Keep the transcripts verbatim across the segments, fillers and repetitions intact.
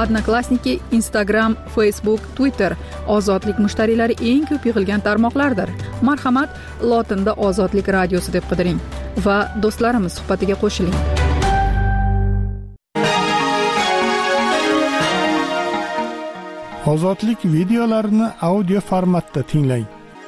Odnoklassniki, Instagram, Facebook, Twitter ozodlik mushtariylari eng ko'p yig'ilgan tarmoqlardir. Marhamat, lotinda Ozodlik radiosi deb qidiring va do'stlarimiz suhbatiga qo'shiling. Ozodlik videolarini audio formatda tinglang.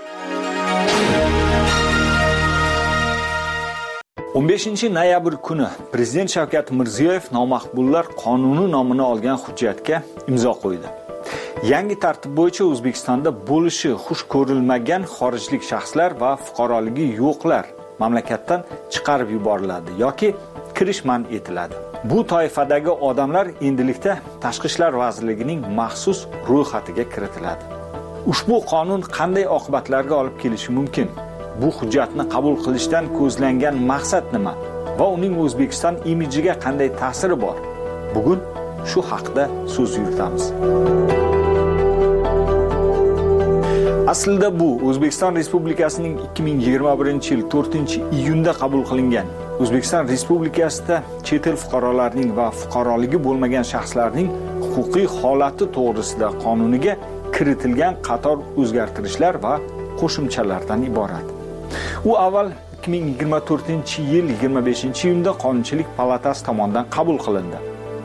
o'n beshinchi noyabr kuni Prezident Shavkat Mirziyoyev nomaqbullar qonuni nomini olgan hujjatga imzo qo'ydi. Yangi tartib bo'yicha O'zbekistonda bo'lishi xush ko'rilmagan xorijlik shaxslar va fuqaroligi yo'qlar mamlakatdan chiqarib yuboriladi yoki kirish man etiladi. Bu toifadagi odamlar endilikda Tashqi ishlar vazirligining maxsus ro'yxatiga kiritiladi. Ushbu qonun qanday oqibatlarga olib kelishi mumkin? Bu hujjatni qabul qilishdan ko'zlangan maqsad nima va uning O'zbekiston imijiga qanday ta'siri bor? Bugun shu haqida so'z yuritamiz. Aslida bu O'zbekiston Respublikasining ikki ming yigirma birinchi yil to'rtinchi iyunda qabul qilingan O'zbekiston Respublikasida chet el fuqarolarining va fuqaroligi bo'lmagan shaxslarning huquqiy holati to'g'risida qonuniga kiritilgan qator o'zgartirishlar va qo'shimchalardan iborat. U avval ikki ming yigirma to'rtinchi yil yigirma beshinchi iyunda Qonunchilik palatasi tomonidan qabul qilindi.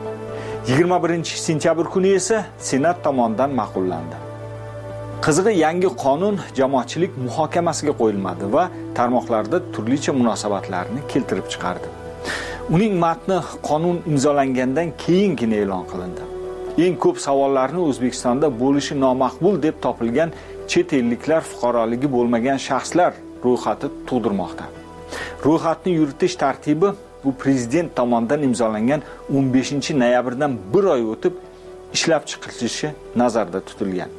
yigirma birinchi sentyabr kuni esa Senat tomonidan ma'qullandi. Qizig'i, yangi qonun jamoatchilik muhokamasiga qo'yilmadi va tarmoqlarda turlicha munosabatlarni keltirib chiqardi. Uning matni qonun imzolangandan keyingina e'lon qilindi. Eng ko'p savollarni O'zbekistonda bo'lishi nomaqbul deb topilgan chet elliklar fuqaroligi bo'lmagan shaxslar ro'yxati tug'dirmoqda. Ro'yxatni yuritish tartibi bu Prezident tomonidan imzolangan o'n beshinchi noyabrdan bir oy o'tib ishlab chiqarilishi nazarda tutilgan.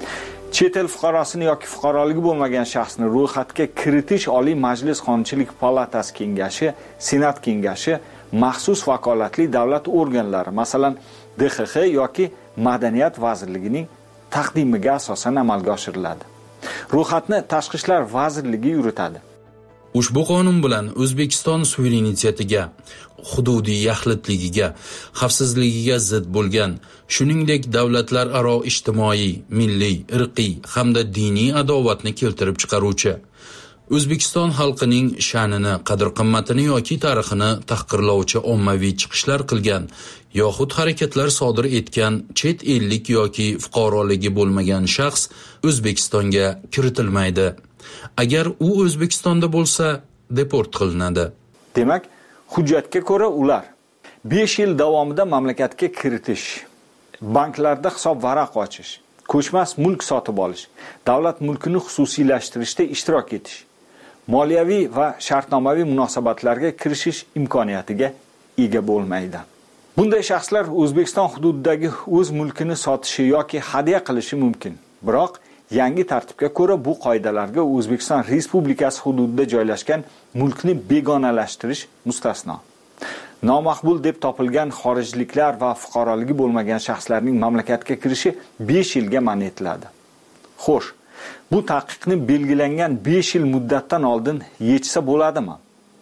Chet el fuqarosini yoki fuqaroligi bo'lmagan shaxsni ro'yxatga kiritish Oliy Majlis Qonunchilik palatasi kengashi, Senat kengashi, maxsus vakolatli davlat organlari, masalan, D X X yoki Madaniyat vazirligining taqdimiga asosan amalga oshiriladi. Ro'yxatni Tashqi ishlar vazirligi yuritadi. Ushbu qonun bilan O'zbekiston suverenitetiga, hududiy yaxlitligiga, xavfsizligiga zid bo'lgan, shuningdek davlatlararo ijtimoiy, milliy, irqiy hamda diniy adovatni keltirib chiqaruvchi, O'zbekiston xalqining sha'nini, qadr-qimmatini yoki tarixini tahqirlovchi ommaviy chiqishlar qilgan yoxud harakatlar sodir etgan chet ellik yoki fuqaroligi bo'lmagan shaxs O'zbekistonga kiritilmaydi. Agar u O'zbekistonda bo'lsa, deport qilinadi. Demak, hujjatga ko'ra ular besh yil davomida mamlakatga kiritish, banklarda hisob varaq ochish, ko'chmas mulk sotib olish, davlat mulkini xususiylashtirishda ishtirok etish, moliyaviy va shartnomaviy munosabatlarga kirishish imkoniyatiga ega bo'lmaydi. Bunday shaxslar O'zbekiston hududidagi o'z mulkini sotishi yoki hadya qilishi mumkin. Biroq yangi tartibga ko'ra bu qoidalarga O'zbekiston Respublikasi hududida joylashgan mulkni begonalashtirish mustasno. Nomaqbul deb topilgan xorijliklar va fuqaroligi bo'lmagan shaxslarning mamlakatga kirishi besh yilga man etiladi. Xo'sh, bu taqiqni belgilangan besh yil muddatdan oldin yechsa bo'ladimi?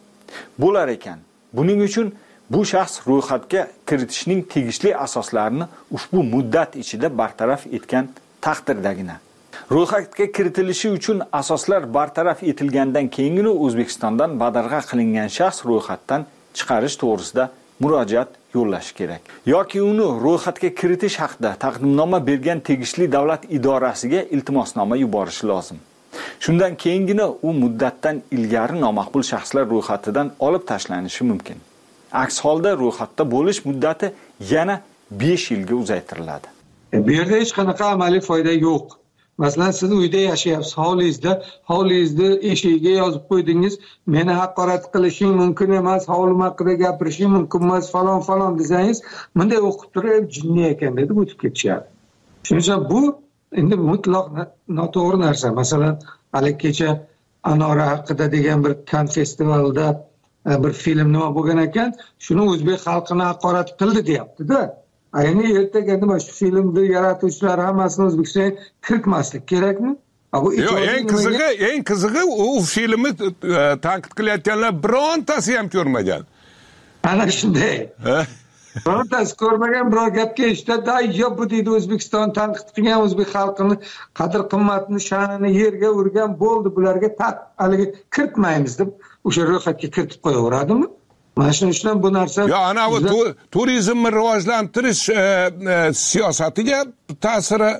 Bo'lar ekan. Buning uchun bu shaxs ro'yxatga kiritishning tegishli asoslarini ushbu muddat ichida bartaraf etgan taqdirdagina. Ro'yxatga kiritilishi uchun asoslar bartaraf etilgandan keyingina O'zbekistondan badarg'a qilingan shaxs ro'yxatdan chiqarish to'g'risida murojaat yo'llash kerak. Yoki uni ro'yxatga kiritish haqida taqdimnoma bergan tegishli davlat idorasiga iltimosnoma yuborish lozim. Shundan keyingina u muddatdan ilgari nomaqbul shaxslar ro'yxatidan olib tashlanishi mumkin. Aks holda ro'yxatda bo'lish muddati yana besh yilga uzaytiriladi. Bu yerda hech qanaqa amaliy foyda yo'q. Masalan, siz uyda yashayapsiz, hovlingizda, hovlingizni eshigiga yozib qo'ydingiz, meni haqorat qilishing mumkin emas, hovlim haqida gapirishing mumkin emas, falon falon desangiz, bunday o'qib turib jinni ekan deb o'tib ketishadi. Shuning uchun bu endi mutlaq noto'g'ri narsa. Masalan, hali kecha Anora haqida degan bir kan festivalida bir film nima bo'lgan ekan, shuni o'zbek xalqini haqorat qildi deyapti-da. Ayni ertaga nima shu filmni yaratuvchilar hammasini O'zbekistonga kiritmaslik kerakmi? Yo'q, eng qizig'i, eng qizig'i u filmni tanqid qilayotganlar birontasi ham ko'rmagan. Ana shunday. Birontasi ko'rmagan biror gapga eshitadi, yo bu deydi O'zbekiston tanqid qilgan o'zbek xalqini qadr qimmatini, sha'nini yerga urgan, bo'ldi bularga taq haligi kiritmaymiz deb o'sha ro'yxatga kiritib qo'yaveradimi? Mana shuning uchun bu narsa yo ana bu turizmni rivojlantirish siyosatiga ta'siri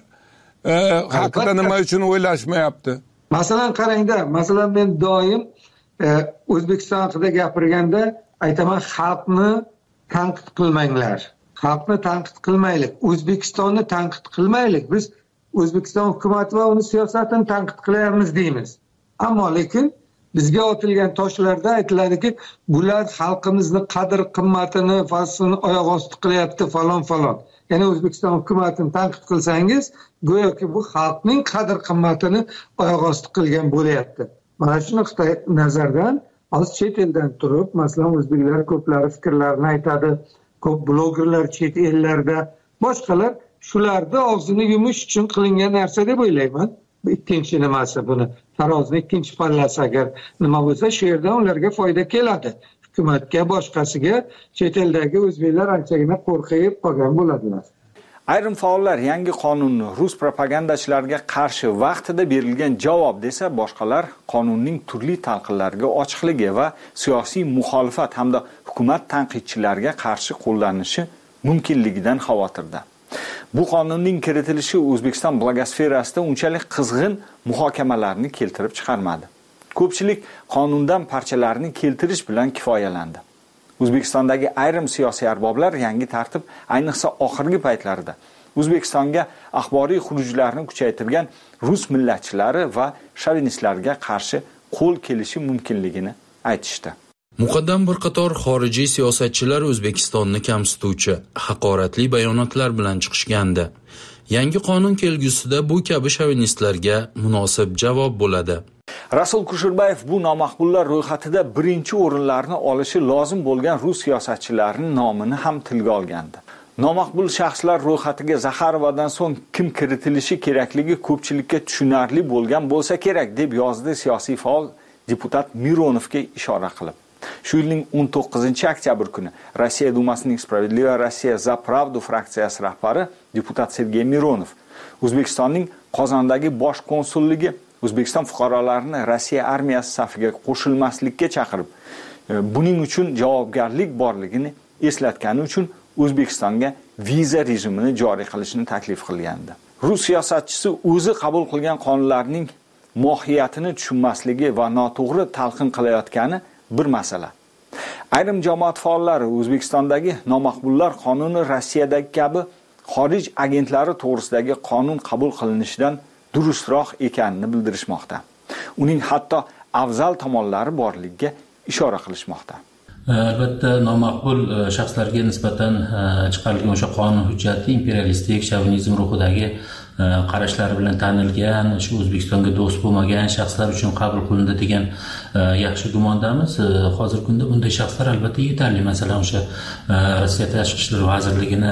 haqida nima uchun o'ylashmayapti? Masalan qarangda, masalan men doim O'zbekiston haqida gapirganda aytaman, xalqni tanqid qilmanglar. Xalqni tanqid qilmaylik, O'zbekistonni tanqid qilmaylik. Biz O'zbekiston hukumati va uning siyosatini tanqid qilyapmiz deymiz. Ammo lekin bizga otilgan toshlarda aytiladiki, bular xalqimizni qadr qimmatini, faslini oyoq osti qilyapti falon falon. Ya'ni O'zbekiston hukumatini tanqid qilsangiz, go'yoki bu xalqning qadr qimmatini oyoq osti qilgan bo'lyapti. Mana shuni nazardan hozir chet eldan turib, masalan o'zbeklar ko'plari fikrlarini aytadi, ko'p blogerlar chet ellarda, boshqalar shularni og'zini yumish uchun qilingan narsa deb o'ylayman. Bu ikkinchi nimasi, buni tarozining ikkinchi pallasi agar nima bo'lsa, shu yerdan ularga foyda keladi. Hukumatga, boshqasiga chet eldagi o'zbeklar anchagina qo'rqib qolgan bo'ladilar. Ayrim faollar yangi qonunni rus propagandachilariga qarshi vaqtida berilgan javob desa, boshqalar qonunning turli talqinlarga ochiqligi va siyosiy muxolifat hamda hukumat tanqidchilariga qarshi qo'llanishi mumkinligidan xavotirda. Bu qonunning kiritilishi O'zbekiston blogosferasida unchalik qizg'in muhokamalarni keltirib chiqarmadi. Ko'pchilik qonundan parchalarni keltirish bilan kifoyalandi. O'zbekistondagi ayrim siyosiy arboblar yangi tartib, ayniqsa oxirgi paytlarda O'zbekistonga axboriy xurujlarni kuchaytirgan rus millatchilari va shovinistlarga qarshi qo'l kelishi mumkinligini aytishdi. Muqaddam bir qator xorijiy siyosatchilar O'zbekistonni kamsituvchi, haqoratli bayonotlar bilan chiqishgandi. Yangi qonun kelgusida bu kabi shovinistlarga munosib javob bo'ladi. Rasul Kusherbayev bu nomaqbullar ro'yxatida birinchi o'rinlarni olishi lozim bo'lgan rus siyosatchilarining nomini ham tilga olgandi. Nomaqbul shaxslar ro'yxatiga Zaxarovadan so'ng kim kiritilishi kerakligi ko'pchilikka tushunarli bo'lgan bo'lsa kerak, deb yozdi siyosiy faol deputat Mironovga ishora qilib. Shu yilning o'n to'qqizinchi oktyabr kuni Rossiya Dumasining Spravedliva Rossiya za Pravdu fraksiyasi rahbari deputat Sergey Mironov O'zbekistonning Qozondagi bosh konsulligi O'zbekiston fuqarolarini Rossiya armiyasi safiga qo'shilmaslikka chaqirib, buning uchun javobgarlik borligini eslatgani uchun O'zbekistonga viza rejimini joriy qilishni taklif qilgandi. Rus siyosatchisi o'zi qabul qilgan qonunlarning mohiyatini tushunmasligi va noto'g'ri talqin qilayotgani bir masala. Ayrim jamoat faollari O'zbekistondagi nomaqbullar qonuni Rossiyadagi kabi xorij agentlari to'g'risidagi qonun qabul qilinishidan durustroq ekanini bildirishmoqda. Uning hatto afzal tomonlari borligiga ishora qilishmoqda. Albatta nomaqbul shaxslarga nisbatan chiqarilgan o'sha qonun hujjati imperialistik shovinizm ruhidagi qarashlari bilan tanilgan, shu O'zbekistonga do'st bo'lmagan shaxslar uchun qabul qilindi degan yaxshi gumondamiz. Hozirgi kunda bunday shaxslar albatta yetarli. Masalan, o'sha Rossiya Tashqi ishlar vazirligini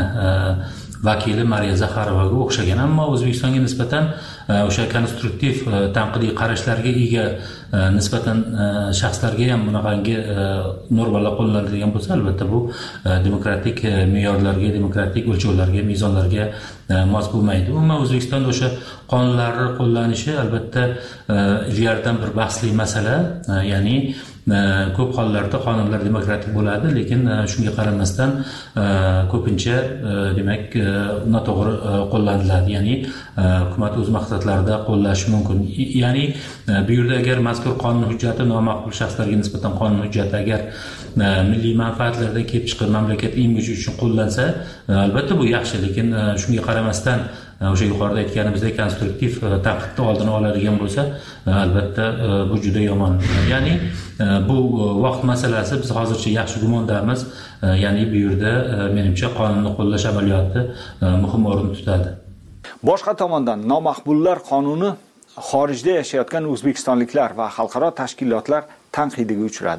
vakili Mariya Zaxarovaga o'xshagan, ammo O'zbekistonga nisbatan o'sha konstruktiv tanqidiy qarashlarga ega nisbatan shaxslarga ham bunaqangi normalar qo'llaniladigan bo'lsa, albatta bu demokratik me'yorlarga, demokratik o'lchovlarga, mezonlarga mos bo'lmaydi. Umuman O'zbekistonda o'sha qonunlarni qo'llanishi albatta ilgaridan bir bahsli masala, ya'ni ko'p hollarda qonunlar demokratik bo'ladi, lekin shunga qaramasdan ko'pincha demak noto'g'ri qo'llaniladi, ya'ni hukumat o'z maqsadlarida qo'llashi mumkin. Ya'ni bu yerda agar mazkur qonun hujjati nomaqbul shaxslarga nisbatan qonun hujjati agar milliy manfaatlardan kelib chiqib mamlakat imiji uchun qo'llansa, albatta bu yaxshi, lekin shunga qaramasdan o'sha yuqorida aytganimizdek konstruktiv tanqidni oldini oladigan bo'lsa, albatta bu juda yomon. Ya'ni bu vaqt masalasi, biz hozircha yaxshi gumondamiz. Ya'ni bu yerda menimcha qonunni qo'llash amaliyoti muhim o'rin tutadi. Boshqa tomondan nomaqbullar qonuni xorijda yashayotgan o'zbekistonliklar va xalqaro tashkilotlar tanqidiga uchradi.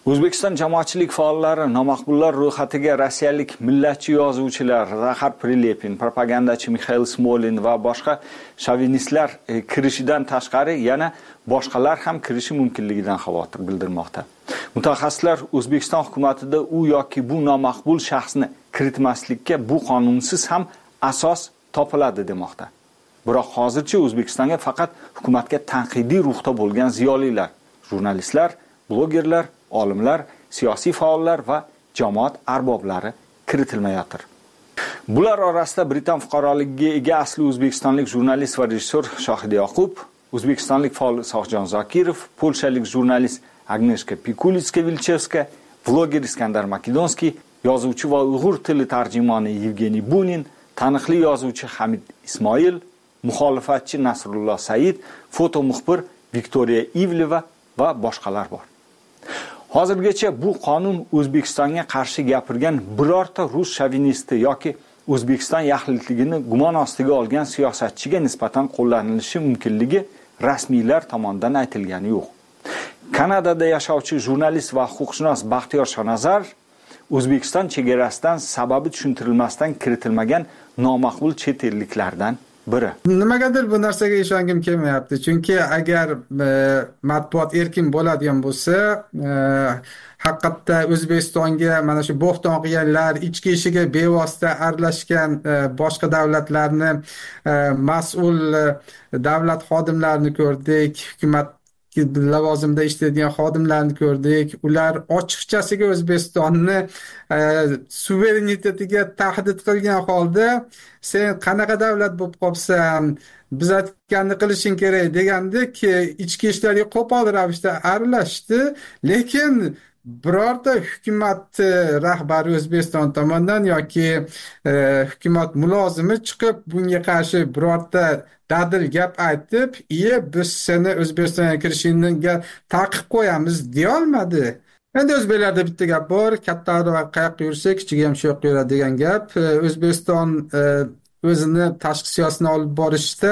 O'zbekiston jamoatchilik faollari nomaqbullar ro'yxatiga rossiyalik millatchi yozuvchilar Zaxar Prilepin, propagandachi Mixail Smolin va boshqa shovinistlar kirishidan tashqari yana boshqalar ham kirishi mumkinligidan xavotir bildirmoqda. Mutaxassislar O'zbekiston hukumatida u yoki bu nomaqbul shaxsni kiritmaslikka bu qonunsiz ham asos topiladi demoqda. Biroq hozircha O'zbekistonga faqat hukumatga tanqidiy ruhda bo'lgan ziyolilar, jurnalistlar, blogerlar, olimlar, siyosiy faollar va jamoat arboblari kiritilmayotir. Bular orasida Britan fuqaroligiga ega asli o'zbekistonlik jurnalist va rejissor Shohid Yoqub, o'zbekistonlik faol Sohjon Zokirov, polshalik jurnalist Agneshka Pikulitska-Vilchevska, vloger Iskandar Makedonskiy, yozuvchi va uyg'ur tili tarjimoni Yevgeniy Bunin, taniqli yozuvchi Hamid Ismoil, muxolifatchi Nasrulloh Said, foto muxbir Viktoriya Ivleva va boshqalar bor. Hozirgacha bu qonun O'zbekistonga qarshi gapirgan birorta rus shovinisti yoki O'zbekiston yaxlitligini gumon ostiga olgan siyosatchiga nisbatan qo'llanilishi mumkinligi rasmiylar tomonidan aytilgani yo'q. Kanadada yashovchi jurnalist va huquqshunos Baxtiyor Shonazar O'zbekiston chegarasidan sababi tushuntirilmasdan kiritilmagan nomaqbul chet elliklardan biri. Nimagadir bu narsaga ishongim kelmayapti. Chunki agar e, matbuot erkin bo'ladigan bo'lsa, e, haqiqatda O'zbekistonga mana shu bo'xton qilganlar, ichki ishiga bevosita aralashgan e, boshqa davlatlarni e, mas'ul e, davlat xodimlarini ko'rdik, hukumat lavozimda ishlaydigan xodimlarni ko'rdik. Ular ochiqchasiga O'zbekistonni e, suverenitetiga tahdid qilgan holda sen qanaqa davlat bo'lib qolsan, biz aytganni qilishing kerak degandek ichki ishlarga qo'pol ravishda aralashdi, lekin birorta hukumat rahbari O'zbekiston tomonidan yoki e, hukumat mulozimi chiqib bunga qarshi birorta dadil gap aytib, "Iye, biz seni O'zbekistonga kirishingga taqiq qo'yamiz" deya olmadi. Endi o'zbeklarda bitta gap bor, kattalar qayoqqa yursa, kichigi ham shu yoqqa yuradi degan gap. O'zbekiston e, o'zini tashqi siyosatini olib borishda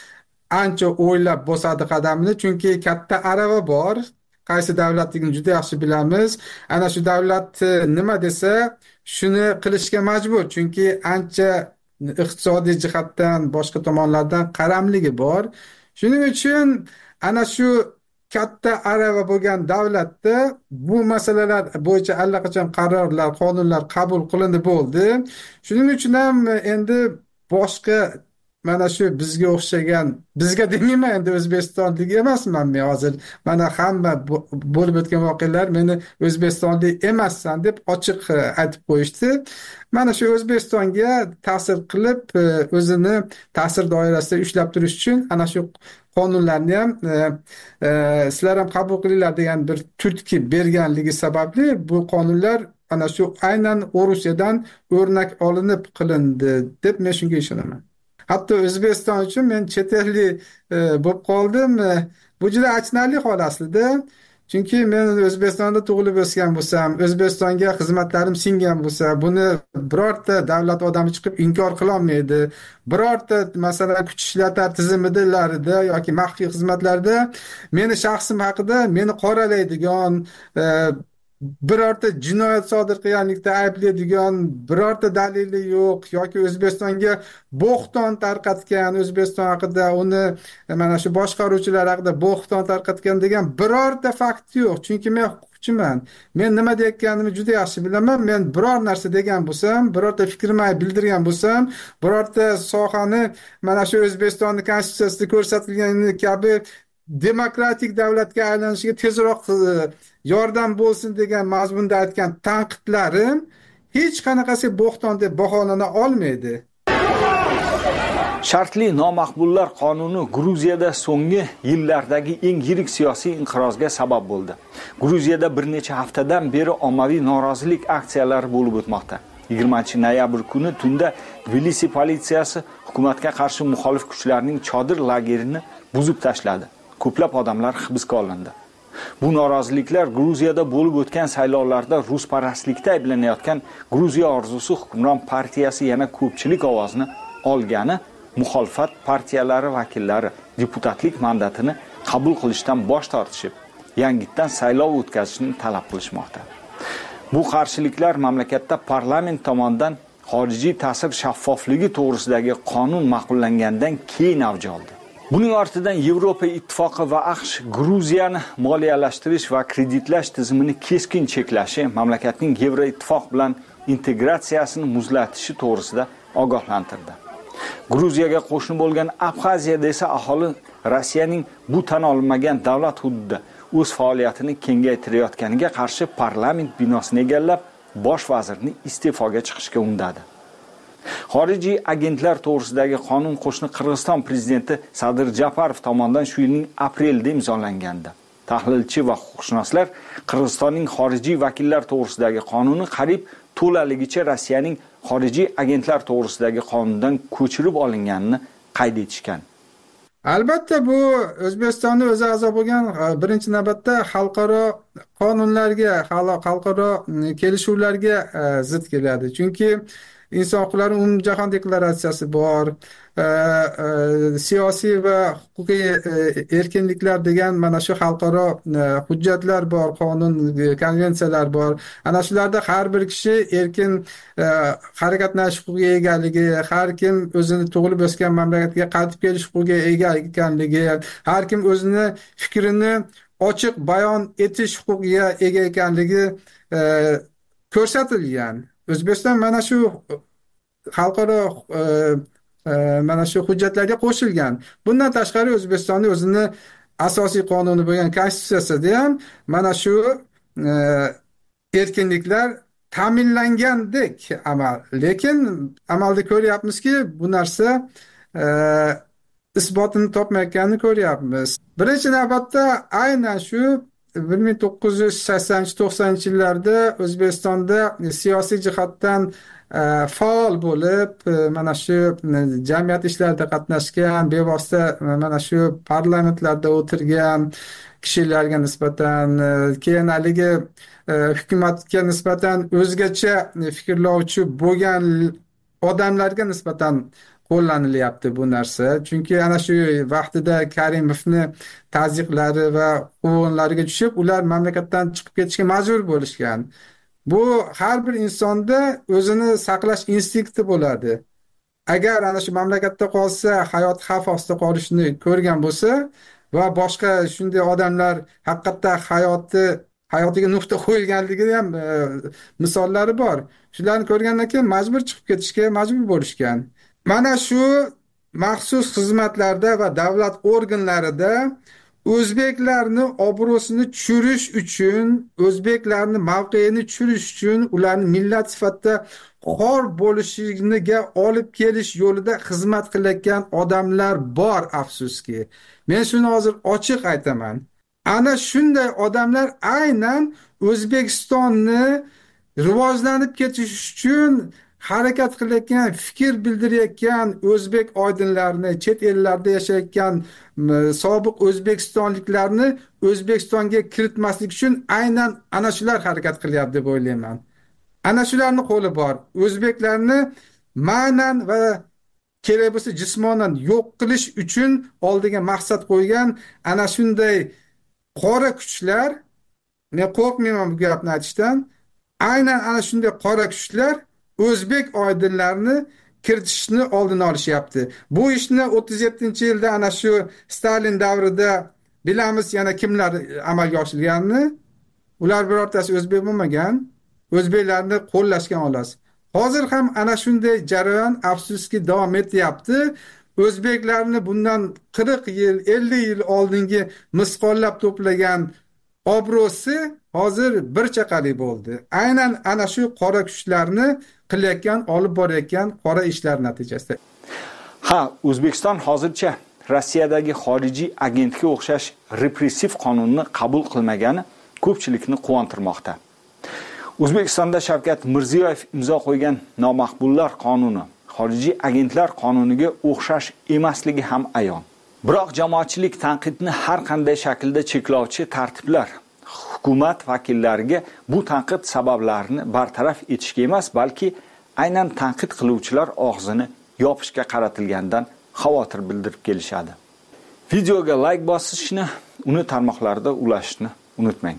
ancha o'ylab bosadi qadamini, chunki katta arava bor. Qaysi davlatligini juda yaxshi bilamiz. Ana shu davlat nima desa, shuni qilishga majbur, chunki ancha iqtisodiy jihatdan boshqa tomonlardan qaramligi bor. Shuning uchun ana shu katta arava bo'lgan davlatda bu masalalar bo'yicha allaqachon qarorlar, qonunlar qabul qilindi bo'ldi. Shuning uchun ham endi boshqa mana shu bizga o'xshagan, bizga demayman, endi O'zbekistonlik emasman men hozir. Mana hamma bo'lib o'tgan voqealar meni O'zbekistonlik emassan deb ochiq aytib qo'yishdi. Mana shu O'zbekistonga ta'sir qilib, o'zini ta'sir doirasida ushlab turish uchun ana shu qonunlarni ham e, e, sizlar ham qabul qilinglar degan bir turtki berganligi sababli bu qonunlar ana shu aynan Rusiyadan o'rnak olinib qilindi deb men shunga ishonaman. Hatto O'zbekiston uchun men chet ellik e, bo'lib qoldim. E, bu juda achinarli hol aslida. Chunki men O'zbekistonda tug'ilib o'sgan bo'lsam, O'zbekistonga xizmatlarim singan bo'lsa, buni birorta davlat odami chiqib inkor qila olmaydi. Birorta masalan kuch ishlatlar tizimidalarida yoki maxfiy xizmatlarda meni shaxsim haqida meni qoralaydigan, e, birorta jinoyat sodir qilganlikda ayblaydigan birorta dalili yo'q yoki O'zbekistonga bo'xton tarqatgan, O'zbekiston haqida uni mana shu boshqaruvchilar haqida bo'xton tarqatgan degan birorta fakt yo'q. Chunki men huquqchiman. Men nima deyotganimni juda yaxshi bilaman. Men biror narsa degan bo'lsam, birorta fikrimni bildirgan bo'lsam, birorta sohani mana shu O'zbekistonning konstitutsiyasida ko'rsatilgani kabi demokratik davlatga aylanishiga tezroq yordam bo'lsin degan mazmunda aytgan tanqidlarim hech qanaqasi bo'xton deb baholana olmaydi. Shartli nomaqbullar qonuni Gruziyada so'nggi yillardagi eng yirik siyosiy inqirozga sabab bo'ldi. Gruziyada bir necha haftadan beri ommaviy norozilik aksiyalari bo'lib o'tmoqda. yigirmanchi noyabr kuni tunda Tbilisi politsiyasi hukumatga qarshi muxolif kuchlarning chodir lagerini buzib tashladi. Ko'plab odamlar hibsga olindi. Bu noroziliklar Gruziyada bo'lib o'tgan saylovlarda rusparastlikda ayblanayotgan Gruziya orzusi hukmron partiyasi yana ko'pchilik ovozini olgani, muxolifat partiyalari vakillari deputatlik mandatini qabul qilishdan bosh tortishib, yangitdan saylov o'tkazishni talab qilishmoqda. Bu qarshiliklar mamlakatda parlament tomonidan xorijiy ta'sir shaffofligi to'g'risidagi qonun ma'qullangandan keyin avj oldi. Buning ortidan Yevropa Ittifoqi va AQSh Gruziyani moliyalashtirish va kreditlash tizimini keskin cheklashi, mamlakatning Yevroittifoq bilan integratsiyasini muzlatishi to'g'risida ogohlantirdi. Gruziyaga qo'shni bo'lgan Abxaziyada esa aholi Rossiyaning bu tan olinmagan davlat hududida o'z faoliyatini kengaytirayotganiga qarshi parlament binosini egallab, bosh vazirni iste'foga chiqishga undadi. Xorijiy agentlar to'g'risidagi qonun qo'shni Qirg'iziston prezidenti Sadir Japarov tomonidan shu yilning aprelida imzolangandi. Tahlilchi va huquqshunoslar Qirg'izistonning xorijiy vakillar to'g'risidagi qonuni qariyb to'laligicha Rossiyaning xorijiy agentlar to'g'risidagi qonundan ko'chirib olinganini qayd etishgan. Albatta bu O'zbekistonning o'zi a'zo bo'lgan birinchi navbatda xalqaro qonunlarga, xalqaro kelishuvlarga zid keladi. Chunki inson huquqlari umumjahon deklaratsiyasi bor, siyosiy va huquqiy erkinliklar degan mana shu xalqaro hujjatlar bor, qonun, konvensiyalar bor. Ana shularda har bir kishi erkin harakatlanish huquqiga egaligi, har kim o'zini tug'ilib o'sgan mamlakatga qaytib kelish huquqiga ega ekanligi, har kim o'zini fikrini ochiq bayon etish huquqiga ega ekanligi ko'rsatilgan. O'zbekiston mana shu xalqaro mana shu hujjatlarga qo'shilgan. Bundan tashqari O'zbekistonning o'zini asosiy qonuni bo'lgan konstitutsiyasida ham mana shu erkinliklar ta'minlangandek amal. Lekin amalda ko'ryapmizki, bu narsa isbotini topmayotganini ko'ryapmiz. Birinchi navbatda aynan shu bir ming to'qqiz yuz saksoninchi to'qsoninchi yillarda O'zbekistonda siyosiy jihatdan faol bo'lib, mana shu jamiyat ishlarida qatnashgan, bevosita mana shu parlamentlarda o'tirgan kishilarga nisbatan, keyin haligi hukumatga nisbatan o'zgacha fikrlovchi bo'lgan odamlarga nisbatan qo'llanilyapti bu narsa. Chunki ana shu vaqtida Karimovni ta'ziqlari va quvg'inlariga tushib, ular mamlakatdan chiqib ketishga majbur bo'lishgan. Bu har bir insonda o'zini saqlash instinkti bo'ladi. Agar ana shu mamlakatda qolsa, hayot xavf ostida qolishini ko'rgan bo'lsa va boshqa shunday odamlar haqiqatda hayoti hayotiga nuqta qo'yilganligi ham e, misollari bor. Shularni ko'rgandan keyin majbur chiqib ketishga majbur bo'lishgan. Mana shu maxsus xizmatlarda va davlat organlarida o'zbeklarni obro'sini tushirish uchun, o'zbeklarni mavqeini tushirish uchun, ularni millat sifatida xor bo'lishiga olib kelish yo'lida xizmat qilayotgan odamlar bor, afsuski. Men shuni hozir ochiq aytaman. Ana shunday odamlar aynan O'zbekistonni rivojlanib ketish uchun harakat qilayotgan, fikr bildirayotgan o'zbek oydinlarini, chet ellarda yashayotgan sobiq o'zbekistonliklarni O'zbekistonga kiritmaslik uchun aynan ana shular harakat qilyapti deb o'ylayman. Ana shularni qo'li bor. O'zbeklarni ma'nan va kerak bo'lsa jismonan yo'q qilish uchun oldiga maqsad qo'ygan ana shunday qora kuchlar, men qo'rqmayman bu gapni aytishdan, aynan ana shunday qora kuchlar o'zbek oydinlarini kiritishni oldini olishyapti. Bu ishni o'ttiz yettinchi yilda ana shu Stalin davrida bilamiz yana kimlar amalga oshirganini. Ular birortasi o'zbek bo'lmagan, o'zbeklarni qo'llashgan xolos. Hozir ham ana shunday jarayon afsuski davom etyapti. O'zbeklarni bundan qirq yil, ellik yil oldingi misqollab to'plagan obro'si hozir bir chaqali bo'ldi. Aynan ana shu qora kuchlarni qilayotgan, olib borayotgan qora ishlar natijasida. Ha, O'zbekiston hozircha Rossiyadagi xorijiy agentga o'xshash repressiv qonunni qabul qilmagani ko'pchilikni quvontirmoqda. O'zbekistonda Shavkat Mirziyoyev imzo qo'ygan nomaqbullar qonuni xorijiy agentlar qonuniga o'xshash emasligi ham ayon. Biroq jamoatchilik tanqidni har qanday shaklda cheklovchi tartiblar hukumat vakillariga bu tanqid sabablarini bartaraf etishga emas, balki aynan tanqid qiluvchilar og'zini yopishga qaratilgandan xavotir bildirib kelishadi. Videoga like bosishni, uni tarmoqlarda ulashishni unutmang.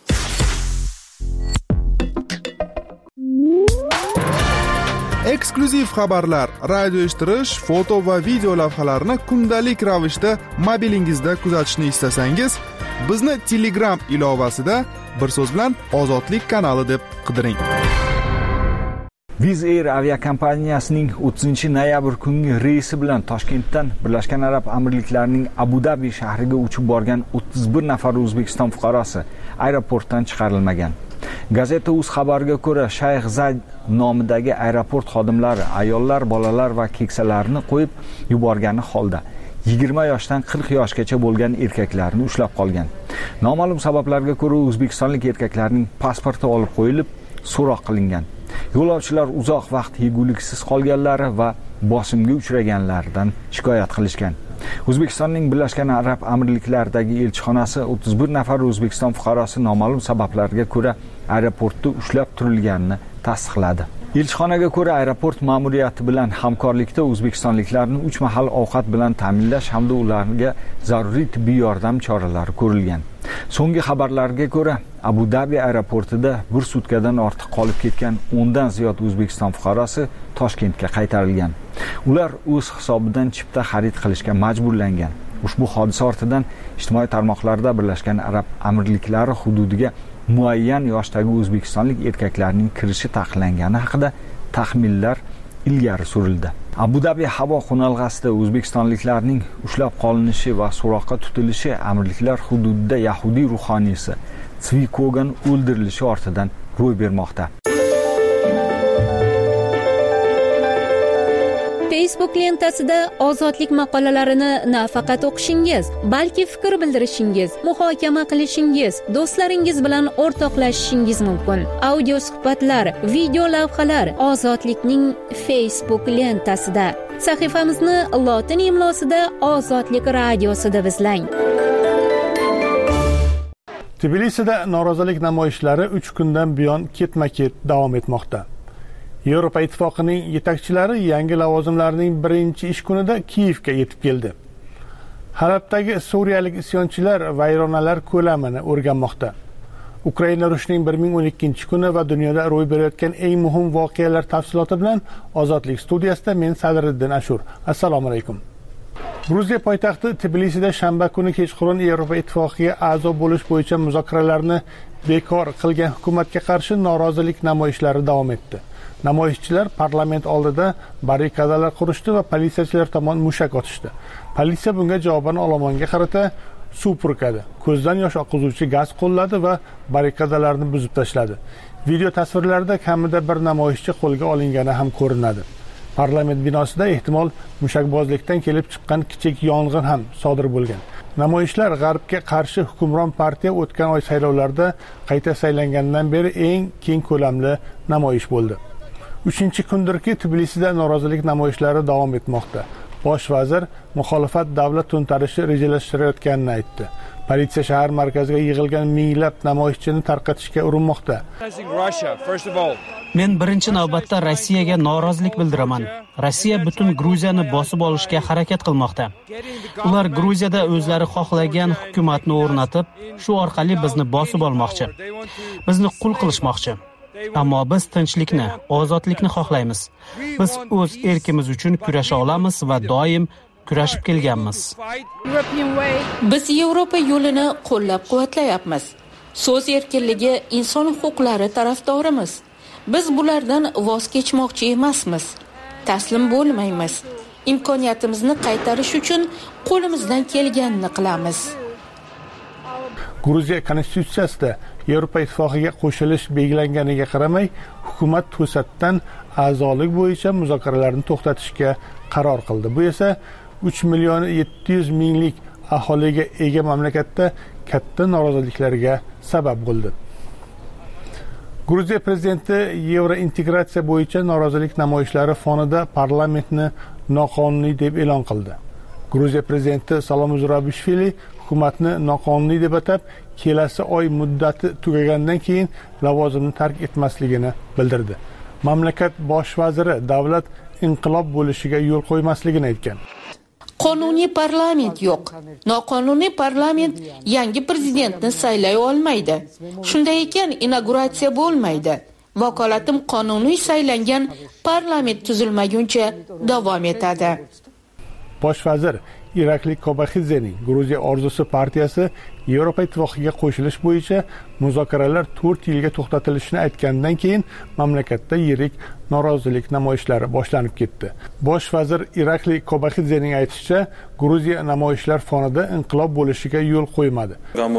Eksklyuziv xabarlar, radio eshittirish, foto va video lavhalarni kundalik ravishda mobilingizda kuzatishni istasangiz, bizni Telegram ilovasida bir so'z bilan Ozodlik kanali deb qidiring. Wizz Air aviakompaniyasining o'ttizinchi noyabr kungi reysi bilan Toshkentdan Birlashgan Arab Amirliklarining Abu Dabi shahriga uchib borgan o'ttiz bir nafar O'zbekiston fuqarosi aeroportdan chiqarilmagan. Gazeta.uz xabariga ko'ra, Shayx Zayd nomidagi aeroport xodimlari ayollar, bolalar va keksalarni qo'yib yuborgani holda yigirma yoshdan qirq yoshgacha bo'lgan erkaklarni ushlab qolgan. Noma'lum sabablarga ko'ra o'zbekistonlik erkaklarning pasporti olib qo'yilib, so'roq qilingan. Yo'lovchilar uzoq vaqt yeguliksiz qolganlari va bosimga uchraganlaridan shikoyat qilishgan. O'zbekistonning Birlashgan Arab Amirliklaridagi elchixonasi o'ttiz bir nafar O'zbekiston fuqarosi noma'lum sabablarga ko'ra aeroportda ushlab turilganini tasdiqladi. Elchixonaga ko'ra, aeroport ma'muriyati bilan hamkorlikda o'zbekistonliklarni uch mahal ovqat bilan ta'minlash hamda ularga zaruriy tibbiy yordam choralari ko'rilgan. So'nggi xabarlarga ko'ra, Abu Dabi aeroportida bir sutkadan ortiq qolib ketgan o'ndan ziyod O'zbekiston fuqarosi Toshkentga qaytarilgan. Ular o'z hisobidan chipta xarid qilishga majburlangan. Ushbu hodisa ortidan ijtimoiy tarmoqlarda Birlashgan Arab Amirliklari hududiga muayyan yoshdagi o'zbekistonlik erkaklarning kirishi taqiqlangani haqida taxminlar ilgari surildi. Abu Dabi havo qo'nalg'asida o'zbekistonliklarning ushlab qolinishi va so'roqqa tutilishi amirliklar hududida yahudiy ruhoniysi Tzvi Kogan o'ldirilishi ortidan ro'y bermoqda. Facebook lentasida ozodlik maqolalarini nafaqat o'qishingiz, balki fikr bildirishingiz, muhokama qilishingiz, do'stlaringiz bilan o'rtoqlashishingiz mumkin. Audio suhbatlar, video lavhalar Ozodlikning Facebook lentasida. Sahifamizni lotin imlosida Ozodlik radiosida izlang. Tbilisida norozilik namoyishlari uch kundan buyon ketma-ket davom etmoqda. Yevropa Ittifoqining yetakchilari yangi lavozimlarining birinchi ish kunida Kiyevga yetib keldi. Halabdagi suriyalik isyonchilar vayronalar ko'lamini o'rganmoqda. Ukraina urushining bir ming o'n ikkinchi kuni va dunyoda ro'y berayotgan eng muhim voqealar tafsiloti bilan Ozodlik studiyasida men Sadriddin Ashur. Assalomu alaykum. Gruziya poytaxti Tbilisida shanba kuni kechqurun Yevropa Ittifoqiga a'zo bo'lish bo'yicha muzokaralarni bekor qilgan hukumatga qarshi norozilik namoyishlari davom etdi. Namoyishchilar parlament oldida barrikadalar qurishdi va politsiyachilar tomon mushak otishdi. Politsiya bunga javoban olomonga qarata suv purkadi, ko'zdan yosh oqizuvchi gaz qo'lladi va barrikadalarni buzib tashladi. Video tasvirlarda kamida bir namoyishchi qo'lga olingani ham ko'rinadi. Parlament binosida ehtimol mushakbozlikdan kelib chiqqan kichik yong'in ham sodir bo'lgan. Namoyishlar G'arbga qarshi hukmron partiya o'tgan oy saylovlarida qayta saylangandan beri eng keng ko'lamli namoyish bo'ldi. uchinchi kundirki Tbilisida norozilik namoyishlari davom etmoqda. Bosh vazir muxolifat davlat to'ntarishi rejalashtirayotganini aytdi. Politsiya shahar markaziga yig'ilgan minglab namoyishchini tarqatishga urinmoqda. Men birinchi navbatda Rossiyaga norozilik bildiraman. Rossiya butun Gruziyani bosib olishga harakat qilmoqda. Ular Gruziyada o'zlari xohlagan hukumatni o'rnatib, shu orqali bizni bosib olmoqchi. Bizni qul qilishmoqchi. Ammo biz tinchlikni, ozodlikni xohlaymiz. Biz o'z erkimiz uchun kurasha olamiz va doim kurashib kelganmiz. Biz Yevropa yo'lini qo'llab-quvvatlayapmiz. So'z erkinligi, inson huquqlari tarafdorimiz. Biz bulardan voz kechmoqchi emasmiz. Taslim bo'lmaymiz. Imkoniyatimizni qaytarish uchun qo'limizdan kelganini qilamiz. Gruziya konstitutsiyasida Yevropa Ittifoqiga qo'shilish belgilanganiga qaramay, hukumat to'satdan a'zolik bo'yicha muzokaralarni to'xtatishga qaror qildi. Bu esa uch million yetti yuz minglik aholiga ega mamlakatda katta noroziliklarga sabab bo'ldi. Gruziya prezidenti yevrointegratsiya bo'yicha norozilik namoyishlari fonida parlamentni noqonuniy deb e'lon qildi. Gruziya prezidenti Salom Zurabishvili hukumatni noqonuniy deb atab, kelasi oy muddati tugagandan keyin lavozimni tark etmasligini bildirdi. Mamlakat bosh vaziri davlat inqilob bo'lishiga yo'l qo'ymasligini aytgan. Qonuniy parlament yo'q. Noqonuniy parlament yangi prezidentni saylay olmaydi. Shunday ekan, inauguratsiya bo'lmaydi. Vakolatim qonuniy saylangan parlament tuzilmaguncha davom etadi. Bosh vazir Irakli Kobaxidzening Gruziya orzusi partiyasi Yevropa ittifoqiga qo'shilish bo'yicha muzokaralar to'rt yilga to'xtatilishini aytgandan keyin mamlakatda yirik norozilik namoyishlari boshlanib ketdi. Bosh vazir Irakli Kobaxidzening aytishicha, Gruziya namoyishlar fonida inqilob bo'lishiga yo'l qo'ymadi.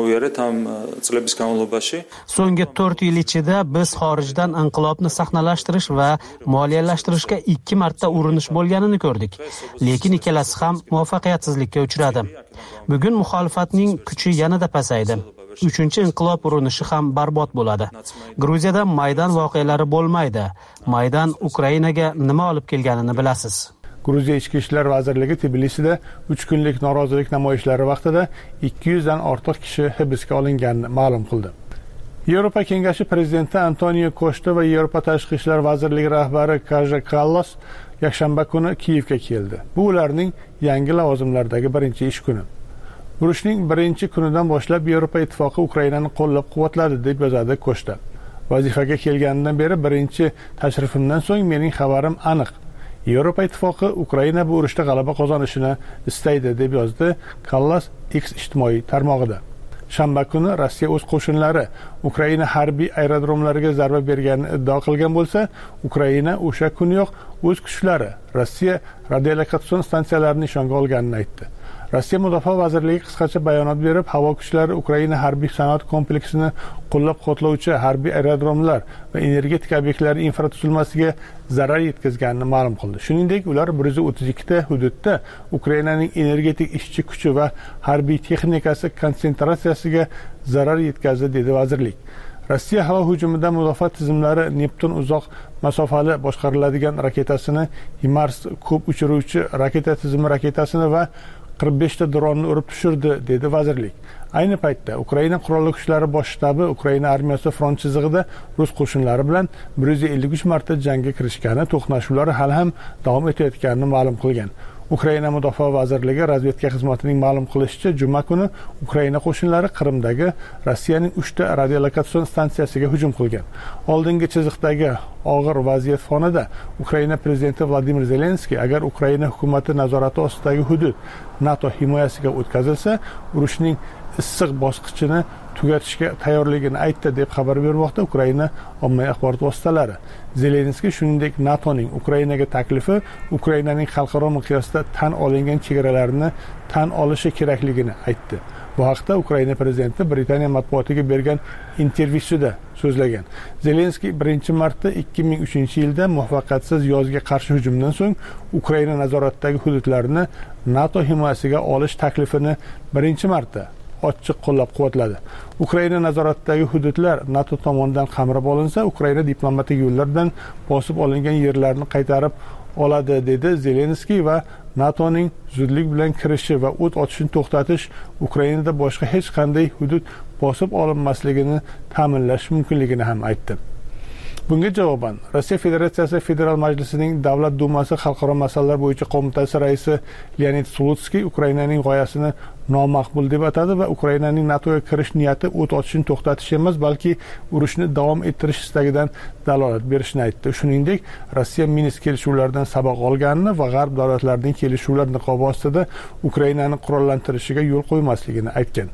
So'nggi to'rt yil ichida biz xorijdan inqilobni sahnalashtirish va moliyalashtirishga ikki marta urinish bo'lganini ko'rdik. Lekin ikkalasi ham muvaffaqiyatsizlikka uchradi. Bugun muxolifatning kuchi yanada pasaydi. Uchinchi inqilob urinishi ham barbod bo'ladi. Gruziyada Maydan voqealari bo'lmaydi. Maydan Ukrainaga nima olib kelganini bilasiz. Gruziya Ichki ishlar vazirligi Tbilisida uch kunlik norozilik namoyishlari vaqtida ikki yuz dan ortiq kishi hibsga olinganini ma'lum qildi. Yevropa Kengashi prezidenti Antonio Costa va Yevropa Tashqi ishlar vazirligi rahbari Kaja Kallas yakshanba kuni Kiyevga keldi. Bu ularning yangi lavozimlardagi birinchi ish kuni. Urushning birinchi kunidan boshlab Yevropa ittifoqi Ukrainani qo'llab-quvvatladi deb yozadi Costa. Vazifaga kelganidan beri birinchi tashrifimdan so'ng mening xabarim aniq. Yevropa ittifoqi Ukraina bu urushda g'alaba qozonishini istaydi deb yozdi Kallas X ijtimoiy tarmog'ida. Shanba kuni Rossiya o'z qo'shinlari Ukraina harbiy aerodromlariga zarba berganini iddao qilgan bo'lsa, Ukraina o'sha kuniyoq o'z kuchlari Rossiya radiolokatsion stansiyalarini nishonga olganini aytdi. Rossiya Mudofaa vazirligi qisqacha bayonot berib, havo kuchlari Ukraina harbiy sanoat kompleksini qo'llab-quvvatlovchi harbiy aerodromlar va energetika obyektlari infratuzilmasiga zarar yetkazganini ma'lum qildi. Shuningdek, ular bir yuz o'ttiz ikki ta hududda Ukrainaning energetik ishchi kuchi va harbiy texnikasi konsentratsiyasiga zarar yetkazdi, dedi vazirlik. Rossiya havo hujumidan mudofaa tizimlari Neptun uzoq masofali boshqariladigan raketasini, HIMARS ko'p uchiruvchi raketa tizimi raketasini va qirq besh ta dronni urib tushirdi, dedi vazirlik. Ayni paytda Ukraina qurolli kuchlari bosh shtabi Ukraina armiyasi front chizig'ida rus qo'shinlari bilan bir yuz ellik uch marta jangga kirishgani, to'qnashuvlar hali ham davom etayotganini ma'lum qilgan. Ukraina Mudofaa vazirligi razvedka xizmatining ma'lum qilishicha, juma kuni Ukraina qo'shinlari Qrimdagi Rossiyaning uchta radiolokatsion stansiyasiga hujum qilgan. Oldingi chiziqdagi og'ir vaziyat fonida Ukraina prezidenti Vladimir Zelenskiy agar Ukraina hukumati nazorati ostidagi hudud NATO himoyasiga o'tkazilsa, urushning issiq bosqichini tugatishga tayyorligini aytdi deb xabar bermoqda Ukraina ommaviy axborot vositalari. Zelenskiy shuningdek NATOning Ukrainaga taklifi Ukrainaning xalqaro miqyosda tan olingan chegaralarini tan olishi kerakligini aytdi. Bu haqda Ukraina prezidenti Britaniya matbuotiga bergan intervyusida so'zlagan. Zelenskiy birinchi marta ikki ming uchinchi yilda muvaffaqiyatsiz yozga qarshi hujumdan so'ng Ukraina nazoratidagi hududlarini NATO himoyasiga olish taklifini birinchi marta ochiq qo'llab-quvvatladi. Ukraina nazoratidagi hududlar NATO tomonidan qamrab olinsa, Ukraina diplomatik yo'llardan bosib olingan yerlarni qaytarib oladi, dedi Zelenskiy va NATOning zudlik bilan kirishi va o't ochishni to'xtatish Ukrainada boshqa hech qanday hudud bosib olinmasligini ta'minlash mumkinligini ham aytdi. Bunga javoban Rossiya Federatsiyasi Federal Majlisining Davlat Dumasi xalqaro masalalar bo'yicha qo'mitasi raisi Leonid Slutskiy Ukrainaning g'oyasini nomaqbul deb atadi va Ukrainaning NATOga kirish niyati o't ochishni to'xtatish emas, balki urushni davom ettirish istagidan dalolat berishini aytdi. Shuningdek, Rossiya Minsk kelishuvlaridan saboq olganini va g'arb davlatlarining kelishuvlar niqobi ostida Ukrainani qurollantirishiga yo'l qo'ymasligini aytgan.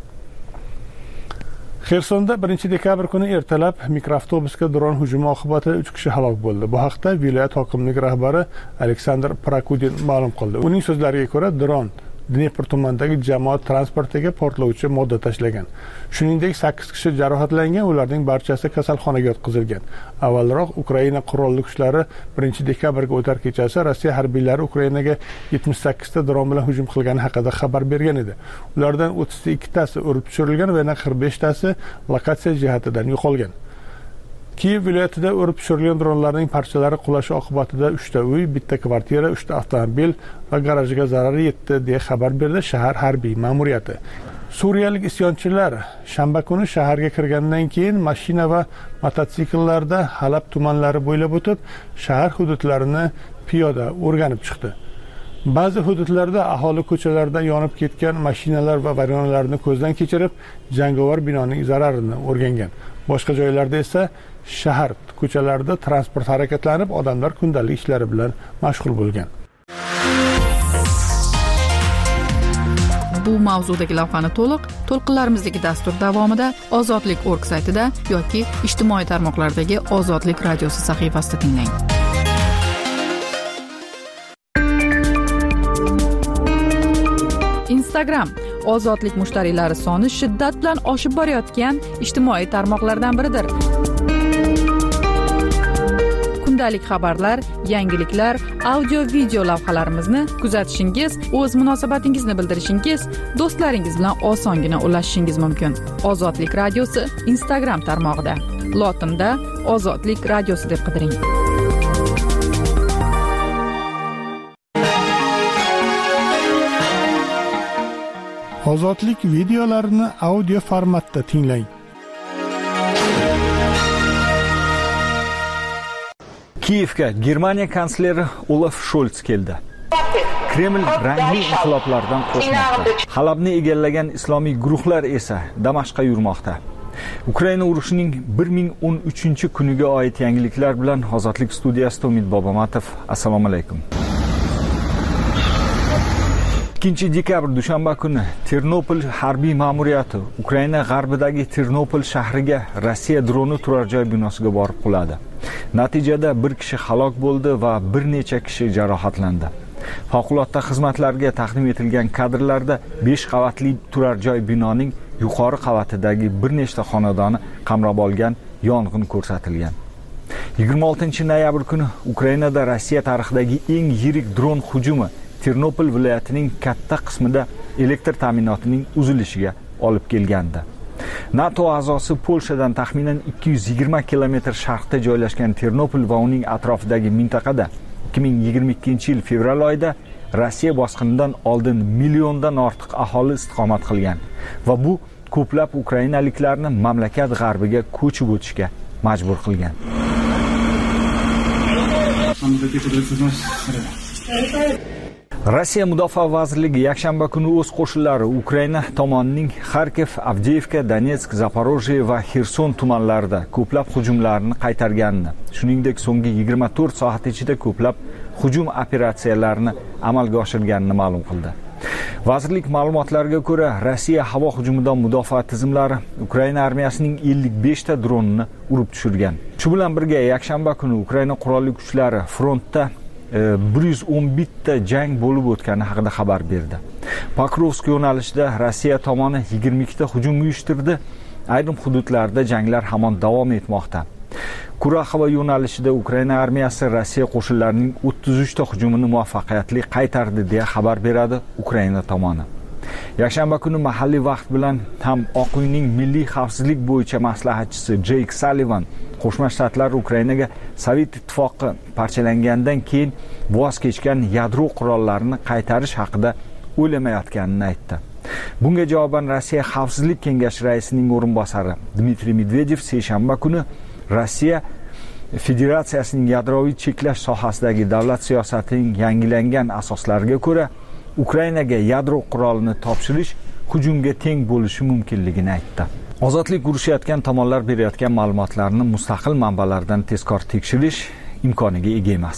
Xersonda birinchi dekabr kuni ertalab mikroavtobusga dron hujumi oqibatida uch kishi halok bo'ldi. Bu haqda viloyat hokimligi rahbari Aleksandr Prakudin ma'lum qildi. Uning so'zlariga ko'ra, dron Dnepr tumanidagi jamoat transportiga portlovchi modda tashlagan. Shuningdek, sakkiz kishi jarohatlangan, ularning barchasi kasalxonaga yotqizilgan. Avvalroq Ukraina qurolli kuchlari birinchi dekabrga o'tar kechasi Rossiya harbiylari Ukrainaga yetmish sakkiz ta dron bilan hujum qilgani haqida xabar bergan edi. Ulardan o'ttiz ikki tasi urib tushirilgan va yana qirq besh tasi lokatsiya jihatidan yo'qolgan. Kiyev viloyatida urib tushirilgan dronlarning parchalari qulashi oqibatida uchta uy, bitta kvartira, uchta avtomobil va garajga zarar yetdi, deya xabar berdi shahar harbiy ma'muriyati. Suriyalik isyonchilar shanba kuni shaharga kirgandan keyin mashina va mototsikllarda Halab tumanlari bo'ylab o'tib, shahar hududlarini piyoda o'rganib chiqdi. Ba'zi hududlarda aholi ko'chalarda yonib ketgan mashinalar va vayronalarni ko'zdan kechirib, jangovar binoning zararini o'rgangan. Boshqa joylarda esa shahar ko'chalarida transport harakatlanib, odamlar kundalik ishlari bilan mashg'ul bo'lgan. Bu mavzudagi lavhani to'liq to'lqinlarimizdagi dastur davomida Ozodlik nokta org saytida yoki ijtimoiy tarmoqlardagi Ozodlik radiosi sahifasida tinglang. Instagram Ozodlik mushtariylari soni shiddat bilan oshib borayotgan ijtimoiy tarmoqlardan biridir. Kundalik xabarlar, yangiliklar, audio-video lavhalarimizni kuzatishingiz, o'z munosabatingizni bildirishingiz, do'stlaringiz bilan osongina ulashishingiz mumkin. Ozodlik radiosi Instagram tarmog'ida. Lotinda Ozodlik radiosi deb qidiring. Ozodlik videolarini audio formatda tinglang. Kiyevga Germaniya kansleri Olaf Scholz keldi. Kreml rangli inqiloblardan qo'rqmoqda. Halabni egallagan islomiy guruhlar esa Damashqqa yurmoqda. Ukraina urushining bir ming o'n uchinchi kuniga oid yangiliklar bilan Ozodlik studiyasida Umid Bobomatov. Assalomu alaykum. ikkinchi dekabr dushanba kuni Ternopol harbiy ma'muriyati Ukraina g'arbidagi Ternopol shahriga Rossiya droni turar joy binosiga borib quladi. Natijada bir kishi halok bo'ldi va bir necha kishi jarohatlandi. Favqulodda xizmatlarga taqdim etilgan kadrlarda besh qavatli turar joy binoning yuqori qavatidagi bir nechta xonadonni qamrab olgan yong'in ko'rsatilgan. yigirma oltinchi noyabr kuni Ukrainada Rossiya tarixidagi eng yirik dron hujumi Ternopol viloyatining katta qismida elektr ta'minotining uzilishiga olib kelgandi. NATO a'zosi Polshadan taxminan ikki yuz yigirma kilometr sharqda joylashgan Ternopol va uning atrofidagi mintaqada ikki ming yigirma ikkinchi yil fevral oyida Rossiya bosqinidan oldin milliondan ortiq aholi istiqomat qilgan va bu ko'plab ukrainaliklarni mamlakat g'arbiga ko'chib o'tishga majbur qilgan. Rossiya Mudofaa vazirligi yakshanba kuni o'z qo'shinlari Ukraina tomonining Kharkiv, Avdiivka, Donetsk, Zaporojye va Xerson tumanlarida ko'plab hujumlarni qaytarganini, shuningdek so'nggi yigirma to'rt soat ichida ko'plab hujum operatsiyalarini amalga oshirganini ma'lum qildi. Vazirlik ma'lumotlariga ko'ra, Rossiya havo hujumidan mudofaa tizimlari Ukraina armiyasining ellik besh ta dronini urib tushirgan. Shu bilan birga yakshanba kuni Ukraina qurolli kuchlari frontda bir yuz o'n bitta jang bo'lib o'tgani haqida xabar berdi. Pokrovsk yo'nalishida Rossiya tomoni yigirma ikkita hujum uyushtirdi. Ayrim hududlarda janglar hamon davom etmoqda. Kuraxova yo'nalishida Ukraina armiyasi Rossiya qo'shinlarining o'ttiz uch ta hujumini muvaffaqiyatli qaytardi deya xabar beradi Ukraina tomoni. Yakshanba kuni mahalliy vaqt bilan ham Oq uyning milliy xavfsizlik bo'yicha maslahatchisi Jake Sullivan Qo'shma Shtatlar Ukrainaga Sovet ittifoqi parchalangandan keyin voz kechgan yadro qurollarini qaytarish haqida o'ylamayotganini aytdi. Bunga javoban Rossiya Xavfsizlik kengashi raisining o'rinbosari Dmitriy Medvedev seshanba kuni Rossiya Federatsiyasining yadroviy cheklash sohasidagi davlat siyosatining yangilangan asoslariga ko'ra Ukrainaga yadro qurolini topshirish hujumga teng bo'lishi mumkinligini aytdi. Ozodlik urushayotgan tomonlar berayotgan ma'lumotlarni mustaqil manbalardan tezkor tekshirish imkoniga ega emas.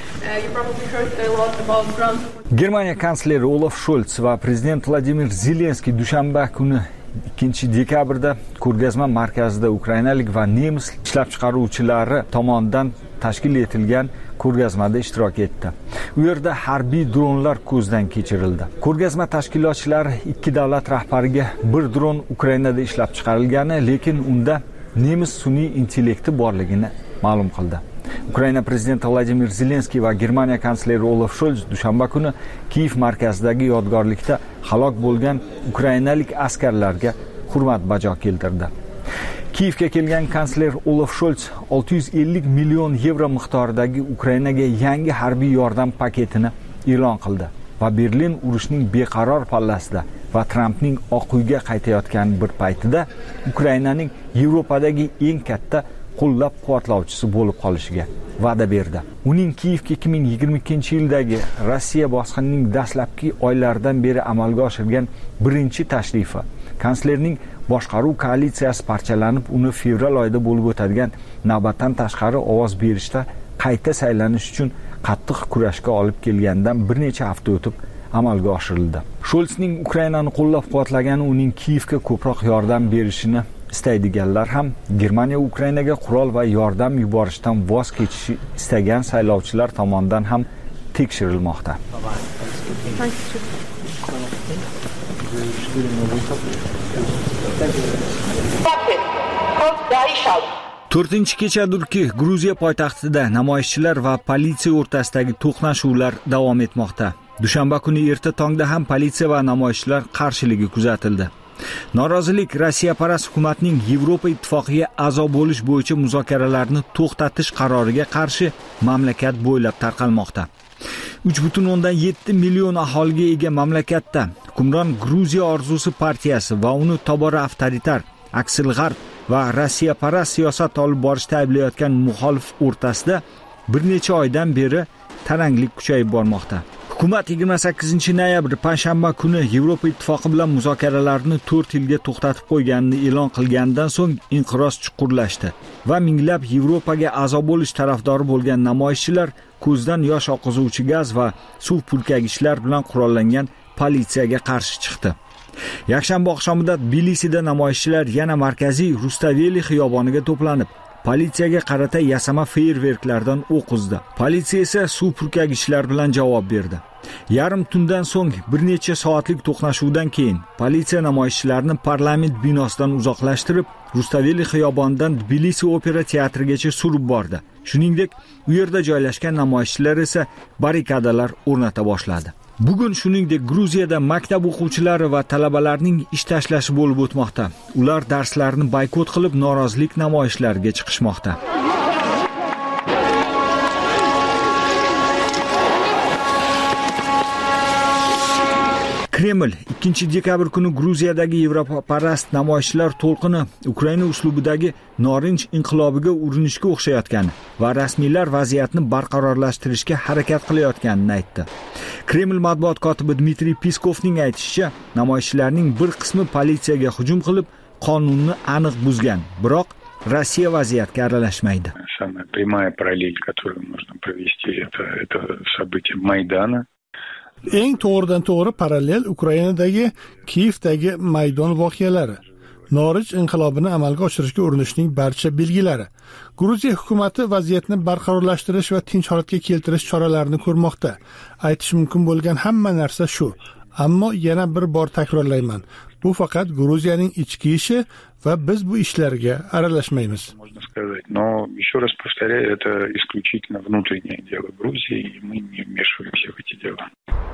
Germaniya kansleri Olaf Scholz va prezident Vladimir Zelenskiy dushanba kuni ikkinchi dekabrda ko'rgazma markazida ukrainalik va nemis ishlab chiqaruvchilari tomonidan tashkil etilgan ko'rgazmada ishtirok etdi. U yerda harbiy dronlar ko'zdan kechirildi. Ko'rgazma tashkilotchilari ikki davlat rahbariga bir dron Ukrainada ishlab chiqarilgani, lekin unda nemis sun'iy intellekti borligini ma'lum qildi. Ukraina prezidenti Vladimir Zelenskiy va Germaniya kansleri Olaf Scholz dushanba kuni Kiyev markazidagi yodgorlikda halok bo'lgan ukrainalik askarlarga hurmat bajo keltirdi. Kiyevga kelgan kansler Olaf Scholz olti yuz ellik million yevro miqdoridagi Ukrainaga yangi harbiy yordam paketini e'lon qildi va Berlin urushning beqaror pallasida va Trampning Oq uyga qaytayotgan bir paytida Ukrainaning Yevropadagi eng katta qo'llab-quvvatlovchisi bo'lib qolishiga va'da berdi. Uning Kiyevga ikki ming yigirma ikkinchi yildagi Rossiya bosqinining dastlabki oylaridan beri amalga oshirgan birinchi tashrifi, kanslerning boshqaruv koalitsiyasi parchalanib, uni fevral oyida bo'lib o'tadigan navbatdan tashqari ovoz berishda qayta saylanish uchun qattiq kurashga olib kelgandan bir necha hafta o'tib amalga oshirildi. Sholsning Ukrainani qo'llab-quvvatlagani uning Kiyevga ko'proq yordam berishini istaydiganlar ham Germaniya Ukrainaga qurol va yordam yuborishdan voz kechishi istagan saylovchilar tomonidan ham tekshirilmoqda. to'rtinchi kechadurki Gruziya poytaxtida namoyishchilar va politsiya o'rtasidagi to'qnashuvlar davom etmoqda. Dushanba kuni erta tongda ham politsiya va namoyishchilar qarshiligi kuzatildi. Norozilik Rossiyaparast hukumatning Yevropa ittifoqiga a'zo bo'lish bo'yicha muzokaralarni to'xtatish qaroriga qarshi mamlakat bo'ylab tarqalmoqda. uch butun o'ndan yetti million aholiga ega mamlakatda hukmron Gruziya orzusi partiyasi va uni tobora avtoritar, aksilg'arb va Rossiyaparast siyosat olib borishda ayblayotgan muxolif o'rtasida bir necha oydan beri taranglik kuchayib bormoqda. Hukumat yigirma sakkizinchi noyabr panshanba kuni Yevropa ittifoqi bilan muzokaralarni to'rt yilga to'xtatib qo'yganini e'lon qilgandan so'ng inqiroz chuqurlashdi va minglab Yevropaga a'zo bo'lish tarafdori bo'lgan namoyishchilar ko'zdan yosh oqizuvchi gaz va suv purkagichlar bilan qurollangan politsiyaga qarshi chiqdi. Yakshanba oqshomida Tbilisida namoyishchilar yana markaziy Rustaveli xiyoboniga to'planib, politsiyaga qarata yasama feerverklardan o'q uzdi. Politsiya esa suv purkagichlar bilan javob berdi. Yarim tundan so'ng bir necha soatlik to'qnashuvdan keyin politsiya namoyishchilarni parlament binosidan uzoqlashtirib, Rustaveli xiyobonidan Tbilisi opera teatrigacha surib bordi. Shuningdek, u yerda joylashgan namoyishchilar esa barrikadalar o'rnata boshladi. Bugun shuningdek Gruziyada maktab o'quvchilari va talabalarning ish tashlashi bo'lib o'tmoqda. Ular darslarni boykot qilib, norozilik namoyishlariga chiqishmoqda. Kreml ikkinchi dekabr kuni Gruziyadagi Yevropaparast namoyishchilar to'lqini Ukraina uslubidagi norinch inqilobiga urinishga o'xshayotgani va rasmiylar vaziyatni barqarorlashtirishga harakat qilayotganini aytdi. Kreml matbuot kotibi Dmitriy Peskovning aytishicha, namoyishchilarning bir qismi politsiyaga hujum qilib, qonunni aniq buzgan, biroq Rossiya vaziyatga aralashmaydi. Самая прямая параллель, которую можно провести, это это событие Maydana. Eng to'g'ridan to'g'ri parallel Ukrainadagi Kiyevdagi Maydon voqealari, Norij inqilobini amalga oshirishga urinishning barcha belgilari. Gruziya hukumati vaziyatni barqarorlashtirish va tinch holatga keltirish choralarini ko'rmoqda. Aytish mumkin bo'lgan hamma narsa shu. Ammo yana bir bor takrorlayman. Bu faqat Gruziyaning ichki ishi va biz bu ishlarga aralashmaymiz. Можно сказать, но еще раз повторяю, это исключительно внутреннее дело Грузии, и мы не вмешиваемся в эти дела.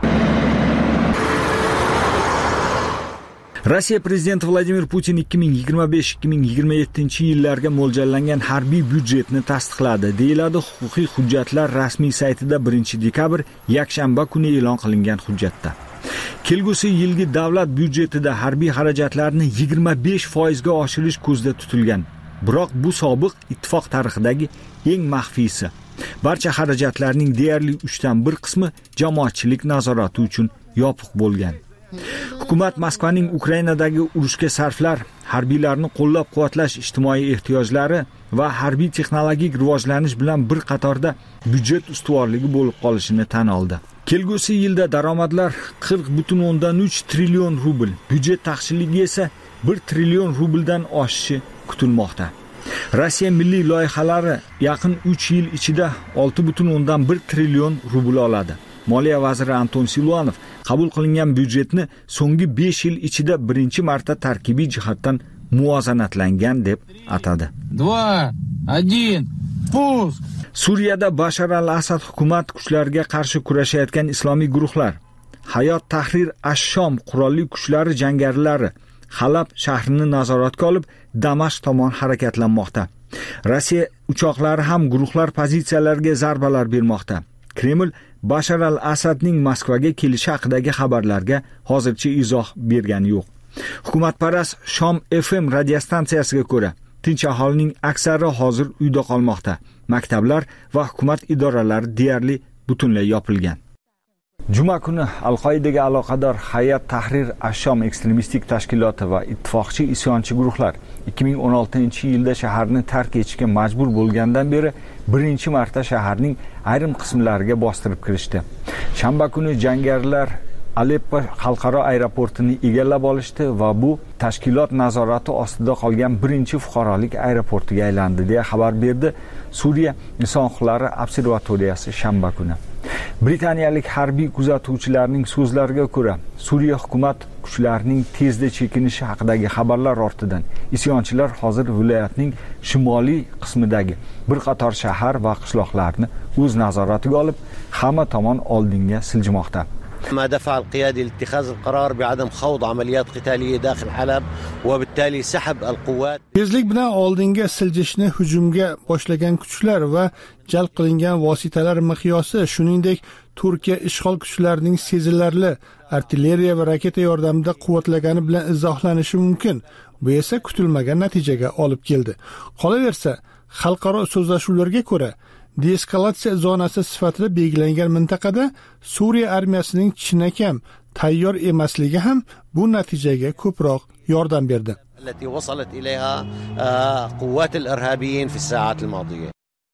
Rossiya prezidenti Vladimir Putin ikki ming yigirma besh ikki ming yigirma yettinchi yillarga mo'ljallangan harbiy byudjetni tasdiqladi, deyiladi huquqiy hujjatlar rasmiy saytida birinchi dekabr yakshanba kuni e'lon qilingan hujjatda. Kelgusi yilgi davlat byudjetida harbiy xarajatlarni yigirma besh foiz ga oshirish ko'zda tutilgan. Biroq bu sobiq ittifoq tarixidagi eng maxfiysi. Barcha xarajatlarning deyarli uchdan bir qismi jamoatchilik nazorati uchun yopiq bo'lgan. Hukumat Moskvaning Ukrainadagi urushga sarflar, harbiylarni qo'llab-quvvatlash ijtimoiy ehtiyojlari va harbiy texnologik rivojlanish bilan bir qatorda byudjet ustuvorligi bo'lib qolishini tan oldi. Kelgusi yilda daromadlar qirq butun o'ndan uch trillion rubl, byudjet taqchilligi esa bir trillion rubldan oshishi kutilmoqda. Rossiya milliy loyihalari yaqin uch yil ichida olti butun o'ndan bir trillion rubl oladi. Moliya vaziri Anton Siluanov qabul qilingan byudjetni so'nggi besh yil ichida birinchi marta tarkibiy jihatdan muvozanatlangan deb atadi. два один Pusk. Suriyada Bashar al-Asad hukumat kuchlariga qarshi kurashayotgan islomiy guruhlar, Hayot Tahrir ash-Shom qurolli kuchlari jangarilari Halab shahrini nazoratga olib, Damashq tomon harakatlanmoqda. Rossiya uchoqlari ham guruhlar pozitsiyalariga zarbalar bermoqda. Kreml Bashar al-Asadning Moskvaga kelishi haqidagi xabarlarga hozircha izoh bergani yo'q. Hukumatparast Shom F M radiostansiyasiga ko'ra, tinch aholining aksari hozir uyda qolmoqda. Maktablar va hukumat idoralari deyarli butunlay yopilgan. Juma kuni Al-Qoidaga aloqador Hayat Tahrir Ash-Shom ekstremistik tashkiloti va ittifoqchi isyonchi guruhlar ikki ming o'n oltinchi yilda shaharni tark etishga majbur bo'lgandan beri birinchi marta shaharning ayrim qismlariga bostirib kirishdi. Shanba kuni jangarilar Aleppo xalqaro aeroportini egallab olishdi va bu tashkilot nazorati ostida qolgan birinchi fuqarolik aeroportiga aylandi deya xabar berdi Suriya inson huquqlari observatoriyasi shanba kuni. Britaniyalik harbiy kuzatuvchilarning so'zlariga ko'ra, Suriya hukumat kuchlarining tezda chekinishi haqidagi xabarlar ortidan isyonchilar hozir viloyatning shimoliy qismidagi bir qator shahar va qishloqlarni o'z nazoratiga olib, hamma tomon oldinga siljimoqda. ما دفع القيادي لاتخاذ القرار بعدم خوض عمليات قتالية داخل حلب وبالتالي سحب القوات. Tezlik bilan oldinga siljishni hujumga boshlagan kuchlar va jalb qilingan vositalar miqyosi, shuningdek Turkiya ishg'ol kuchlarining sezilarli artilleriya va raketa yordamida quvvatlagani bilan izohlanishi mumkin. Bu esa kutilmagan natijaga olib keldi. Qolaversa, xalqaro so'zlashuvlarga ko'ra, deeskalatsiya zonasi sifatida belgilangan mintaqada Suriya armiyasining chinakam tayyor emasligi ham bu natijaga ko'proq yordam berdi. التي وصلت إليها قوات الإرهابيين في الساعات الماضية.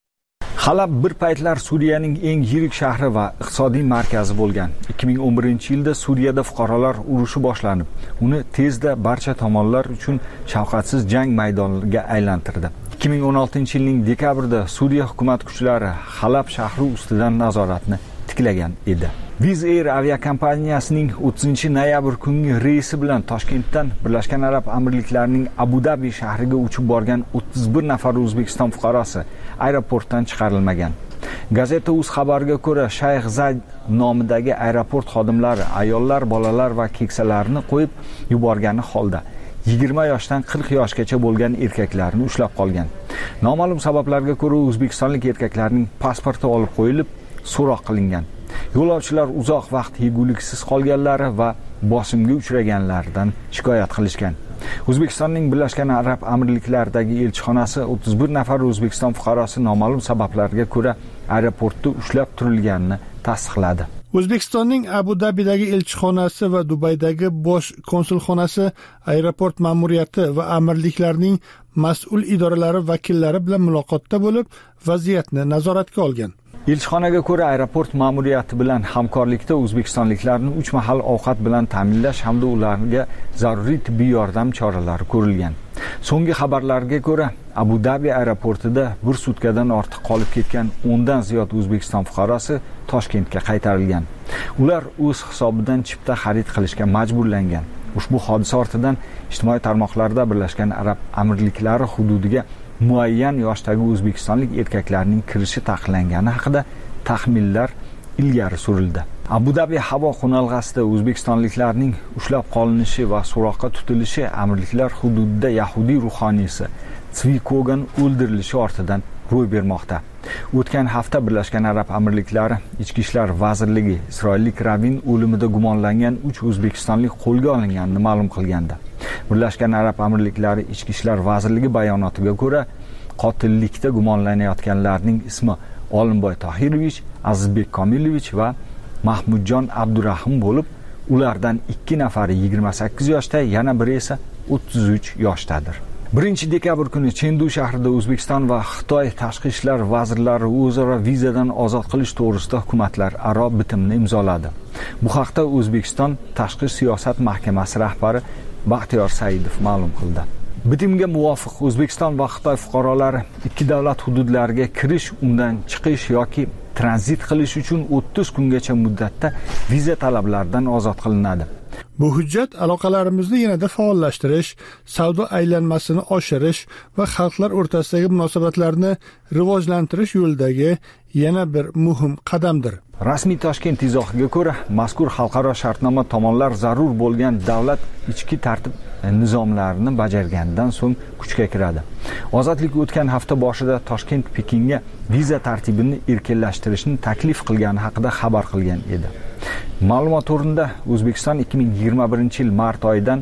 Halab bir paytlar Suriyaning eng yirik shahri va iqtisodiy markazi bo'lgan. ikki ming o'n birinchi yilda Suriyada fuqarolar urushi boshlanib, uni tezda barcha tomonlar uchun shafqatsiz jang maydoniga aylantirdi. ikki ming o'n oltinchi yilning dekabrida Suriya hukumat kuchlari Halab shahri ustidan nazoratni tiklagan edi. Wizz Air aviakompaniyasining o'ttizinchi noyabr kungi reysi bilan Toshkentdan Birlashgan Arab Amirliklarining Abu Dhabi shahriga uchib borgan o'ttiz bir nafar O'zbekiston fuqarosi aeroportdan chiqarilmagan. Gazeta uz xabariga ko'ra, Shayx Zayd nomidagi aeroport xodimlari ayollar, bolalar va keksalarni qo'yib yuborgani holda yigirma yoshdan qirq yoshgacha bo'lgan erkaklarni ushlab qolgan. Noma'lum sabablarga ko'ra o'zbekistonlik erkaklarning pasporti olib qo'yilib, so'roq qilingan. Yo'lovchilar uzoq vaqt yeguliksiz qolganlari va bosimga uchraganlaridan shikoyat qilishgan. O'zbekistonning Birlashgan Arab Amirliklaridagi elchixonasi o'ttiz bir nafar O'zbekiston fuqarosi noma'lum sabablarga ko'ra aeroportda ushlab turilganini tasdiqladi. O'zbekistonning Abu Dabidagi elchixonasi va Dubaydagi bosh konsulxonasi aeroport ma'muriyati va amirliklarning mas'ul idoralari vakillari bilan muloqotda bo'lib, vaziyatni nazoratga olgan. Elchixonaga ko'ra, aeroport ma'muriyati bilan hamkorlikda o'zbekistonliklarni uch mahal ovqat bilan ta'minlash hamda ularga zaruriy tibbiy yordam choralari ko'rilgan. So'nggi xabarlarga ko'ra, Abu Dhabi aeroportida bir sutkadan ortiq qolib ketgan o'ndan ziyod O'zbekiston fuqarosi Toshkentga qaytarilgan. Ular o'z hisobidan chipta xarid qilishga majburlangan. Ushbu hodisa ortidan ijtimoiy tarmoqlarda Birlashgan Arab Amirliklari hududiga muayyan yoshdagi o'zbekistonlik erkaklarning kirishi taqiqlangani haqida taxminlar ilgari surildi. Abu Dhabi havo qo'nalg'asida o'zbekistonliklarning ushlab qolinishi va so'roqqa tutilishi amirliklar hududida yahudiy ruhoniysi Tzvi Kogan o'ldirilishi ortidan ro'y bermoqda. O'tgan hafta Birlashgan Arab Amirliklari Ichki ishlar vazirligi isroillik rabin o'limida gumonlangan uch o'zbekistonlik qo'lga olinganini ma'lum qilgandi. Birlashgan Arab Amirliklari Ichki ishlar vazirligi bayonotiga ko'ra, qotillikda gumonlanayotganlarning ismi Olimboy Tohirovich, Azizbek Komilovich va Mahmudjon Abdurahim bo'lib, ulardan ikki nafari yigirma sakkiz yoshda, yana biri esa o'ttiz uch yoshdadir. birinchi dekabr kuni Chengdu shahrida O'zbekiston va Xitoy tashqi ishlar vazirlari o'zaro vizadan ozod qilish to'g'risida hukumatlar aro bitimni imzoladi. Bu haqda O'zbekiston Tashqi siyosat mahkamasi rahbari Baxtiyor Saidov ma'lum qildi. Bitimga muvofiq O'zbekiston va Xitoy fuqarolari ikki davlat hududlariga kirish, undan chiqish yoki tranzit qilish uchun o'ttiz kungacha muddatda viza talablaridan ozod qilinadi. Bu hujjat aloqalarimizni yanada faollashtirish, savdo aylanmasini oshirish va xalqlar o'rtasidagi munosabatlarni rivojlantirish yo'lidagi yana bir muhim qadamdir. Rasmiy Toshkent izohiga ko'ra, mazkur xalqaro shartnoma tomonlar zarur bo'lgan davlat ichki tartib nizomlarini bajargandan so'ng kuchga kiradi. Ozodlik o'tgan hafta boshida Toshkent Pekinga viza tartibini erkinlashtirishni taklif qilgani haqida xabar qilgan edi. Ma'lumot o'rnida O'zbekiston ikki ming yigirma birinchi yil mart oyidan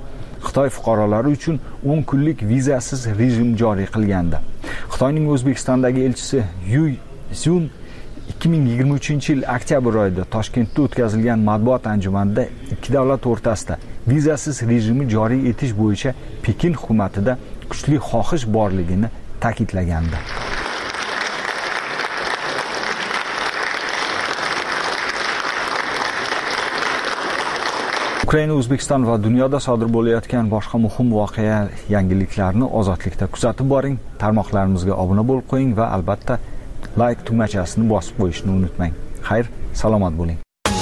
Xitoy fuqarolari uchun o'n kunlik vizasiz rejim joriy qilgandi. Xitoyning O'zbekistondagi elchisi Yu Zun ikki ming yigirma uchinchi yil oktyabr oyida Toshkentda o'tkazilgan matbuot anjumanida ikki davlat o'rtasida vizasiz rejimni joriy etish bo'yicha Pekin hukumatida kuchli xohish borligini ta'kidlagandi. Ukraina, O'zbekiston va dunyoda sodir bo'layotgan boshqa muhim voqea yangiliklarni Ozodlikda kuzatib boring. Tarmoqlarimizga obuna bo'lib qo'ying va albatta like tugmachasini bosib qo'yishni unutmang. Xayr, salomat bo'ling.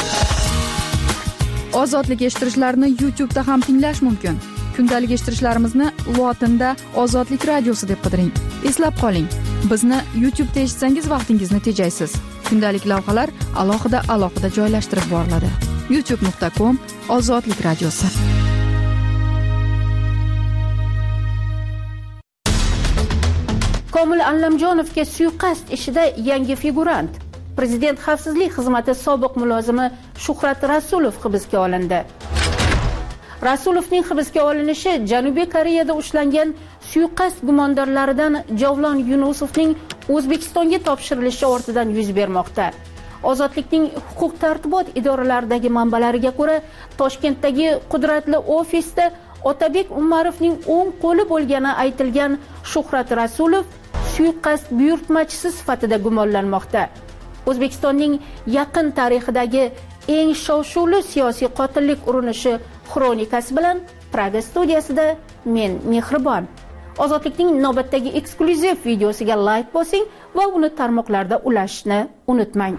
Ozodlik eshittirishlarni YouTube da ham tinglash mumkin. Kundalik eshittirishlarimizni lotinda Ozodlik radiosi deb qidiring. Eslab qoling, bizni YouTube da eshitsangiz vaqtingizni tejaysiz. Kundalik lavhalar alohida alohida joylashtirib boriladi. youtube nuqta com Ozodlik radiosi. Komil Allamjonovga suiqasd ishida yangi figurant. Prezident xavfsizlik xizmati sobiq mulozimi Shuhrat Rasulov hibsga olindi. Rasulovning hibsga olinishi Janubiy Koreyada ushlangan suiqasd gumondorlaridan Javlon Yunusovning O'zbekistonga topshirilishi ortidan yuz bermoqda. Ozodlikning huquq tartibot idoralaridagi manbalariga ko'ra, Toshkentdagi qudratli ofisda Otabek Umarovning o'ng qo'li bo'lgani aytilgan Shuhrat Rasulov suiqasd buyurtmachisi sifatida gumonlanmoqda. O'zbekistonning yaqin tarixidagi eng shov-shuvli siyosiy qotillik urinishi xronikasi bilan Praga studiyasida men Mehribon. Ozodlikning navbatdagi eksklyuziv videosiga like bosing va uni tarmoqlarda ulashishni unutmang.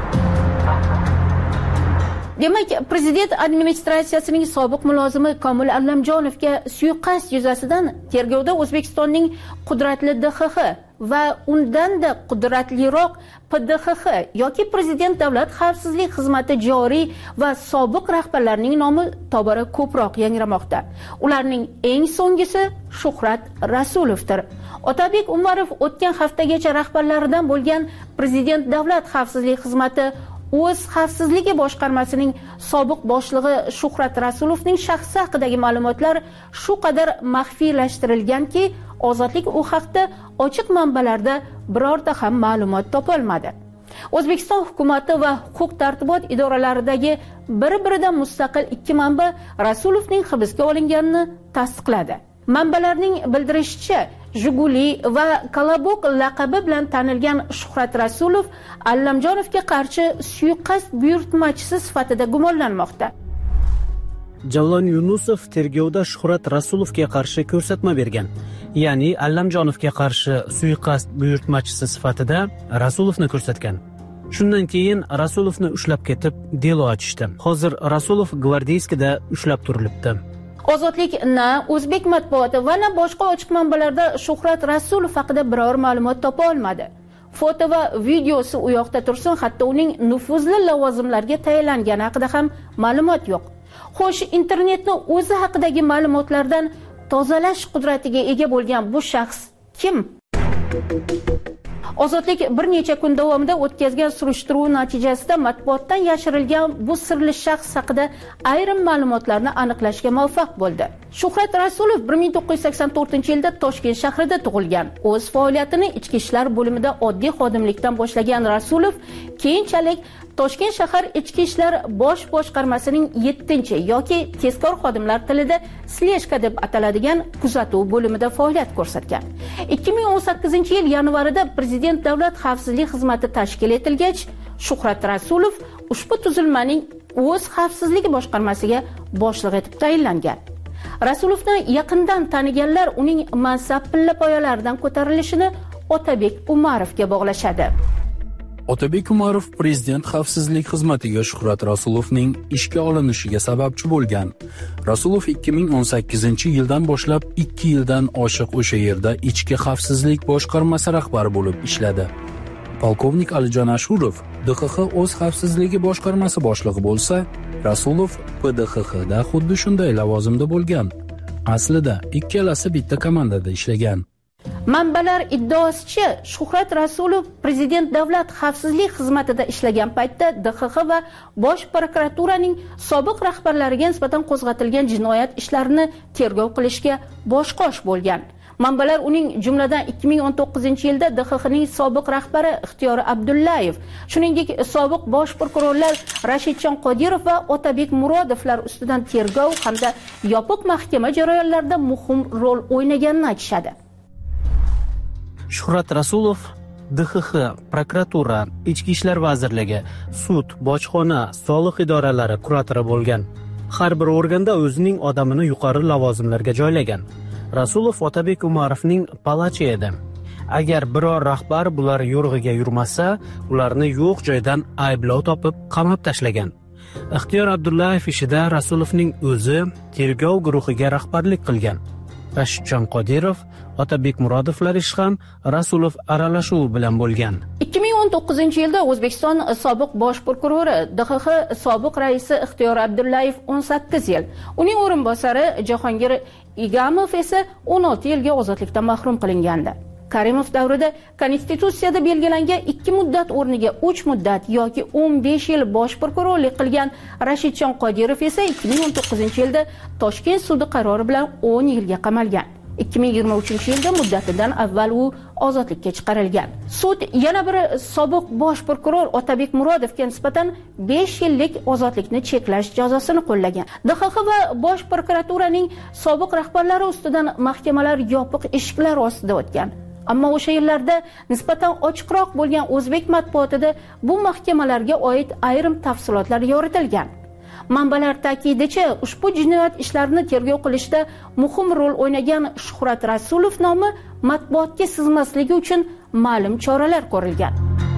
Demak, prezident administratsiyasining sobiq mulozimi Komil Allamjonovga suiqasd yuzasidan tergovda O'zbekistonning qudratli D X X va undan-da qudratliroq P D X X yoki Prezident davlat xavfsizlik xizmati joriy va sobiq rahbarlarining nomi tobora ko'proq yangramoqda. Ularning eng so'nggisi Shuhrat Rasulovdir. Otabek Umarov o'tgan haftagacha rahbarlaridan bo'lgan Prezident davlat xavfsizlik xizmati o'z xavfsizligi boshqarmasining sobiq boshlig'i Shuhrat Rasulovning shaxsi haqidagi ma'lumotlar shu qadar maxfiylashtirilganki, Ozodlik u haqda ochiq manbalarda birorta ham ma'lumot topolmadi. O'zbekiston hukumati va huquq tartibot idoralaridagi bir-biridan mustaqil ikki manba Rasulovning hibsga olinganini tasdiqladi. Manbalarning bildirishicha, Jiguli va Kolobok laqabi bilan tanilgan Shuhrat Rasulov Allamjonovga qarshi suiqasd buyurtmachisi sifatida gumonlanmoqda. Javlon Yunusov tergovda Shuhrat Rasulovga qarshi ko'rsatma bergan. Ya'ni Allamjonovga qarshi suiqasd buyurtmachisi sifatida Rasulovni ko'rsatgan. Shundan keyin Rasulovni ushlab ketib, delo ochishdi. Hozir Rasulov Gvardeyskida ushlab turilibdi. Ozodlik na o'zbek matbuoti va na boshqa ochiq manbalarda Shuhrat Rasulov haqida biror ma'lumot topa olmadi. Foto va videosi u yoqda tursin, hatto uning nufuzli lavozimlarga tayinlangani haqida ham ma'lumot yo'q. Xo'sh, internetni o'zi haqidagi ma'lumotlardan tozalash qudratiga ega bo'lgan bu shaxs kim? Ozodlik bir necha kun davomida o'tkazgan surishtiruv natijasida matbuotdan yashirilgan bu sirli shaxs haqida ayrim ma'lumotlarni aniqlashga muvaffaq bo'ldi. Shuhrat Rasulov bir ming to'qqiz yuz sakson to'rtinchi yilda Toshkent shahrida tug'ilgan. O'z faoliyatini ichki ishlar bo'limida oddiy xodimlikdan boshlagan Rasulov keyinchalik Toshkent shahar ichki ishlar bosh boshqarmasining yettinchi yoki tezkor xodimlar tilida sleshka deb ataladigan kuzatuv bo'limida faoliyat ko'rsatgan. ikki ming o'n sakkizinchi yil yanvarida Prezident davlat xavfsizlik xizmati tashkil etilgach, Shuhrat Rasulov ushbu tuzilmaning o'z xavfsizlik boshqarmasiga boshliq etib tayinlangan. Rasulovni yaqindan taniganlar uning mansab pillapoyalaridan ko'tarilishini Otabek Umarovga bog'lashadi. Otabek Umarov Prezident xavfsizlik xizmatiga Shuhrat Rasulovning ishga olinishiga sababchi bo'lgan. Rasulov ikki ming o'n sakkizinchi yildan boshlab ikki yildan oshiq o'sha yerda ichki xavfsizlik boshqarmasi rahbari bo'lib ishladi. Polkovnik Alijon Ashurov D X X o'z xavfsizligi boshqarmasi boshlig'i bo'lsa, Rasulov P D X X da xuddi shunday lavozimda bo'lgan. Aslida ikkalasi bitta komandada ishlagan. Manbalar iddaosicha, Shuhrat Rasulov prezident davlat xavfsizlik xizmatida ishlagan paytda D X X va Bosh prokuraturaning sobiq rahbarlariga nisbatan qo'zg'atilgan jinoyat ishlarini tergov qilishga bosh-qosh bo'lgan. Manbalar uning jumladan ikki ming o'n to'qqizinchi yilda D X Xning sobiq rahbari Ixtiyor Abdullayev, shuningdek sobiq bosh prokurorlar Rashidjon Qodirov va Otabek Murodovlar ustidan tergov hamda yopiq mahkama jarayonlarida muhim rol o'ynaganini aytishadi. Shuhrat Rasulov D X X, prokuratura, Ichki ishlar vazirligi, sud, bojxona, soliq idoralari kuratori bo'lgan. Har bir organda o'zining odamini yuqori lavozimlarga joylagan. Rasulov Otabek Umarovning palachi edi. Agar biror rahbar bular yo'rg'iga yurmasa, ularni yo'q joydan ayblov topib qamab tashlagan. Ixtiyor Abdullayev ishida Rasulovning o'zi tergov guruhiga rahbarlik qilgan. Rashidjon Qodirov, Otabek Murodovlar ish ham Rasulov aralashuv bilan bo'lgan. ikki ming o'n to'qqizinchi yilda O'zbekiston sobiq bosh prokurori, D X X sobiq raisi Ixtiyor Abdullayev o'n sakkiz yil, uning o'rinbosari Jahongir Igamov esa o'n olti yilga ozodlikdan mahrum qilingandi. Karimov davrida Konstitutsiyada belgilangan ikki muddat o'rniga uch muddat yoki o'n besh yil bosh prokurorlik qilgan Rashidjon Qodirov esa ikki ming o'n to'qqizinchi yilda Toshkent sudi qarori bilan o'n yilga qamalgan. ikki ming yigirma uchinchi yilda muddatidan avval u ozodlikka chiqarilgan. Sud yana bir sobiq bosh prokuror Otabek Murodovga nisbatan besh yillik ozodlikni cheklash jazosini qo'llagan. D X X va bosh prokuraturaning sobiq rahbarlari ustidan mahkamalar yopiq eshiklar ostida o'tgan. Ammo o'sha yillarda nisbatan ochiqroq bo'lgan o'zbek matbuotida bu mahkamalarga oid ayrim tafsilotlar yoritilgan. Manbalar ta'kidicha, ushbu jinoyat ishlarini tergov qilishda muhim rol o'ynagan Shuhrat Rasulov nomi matbuotga sizmasligi uchun ma'lum choralar ko'rilgan.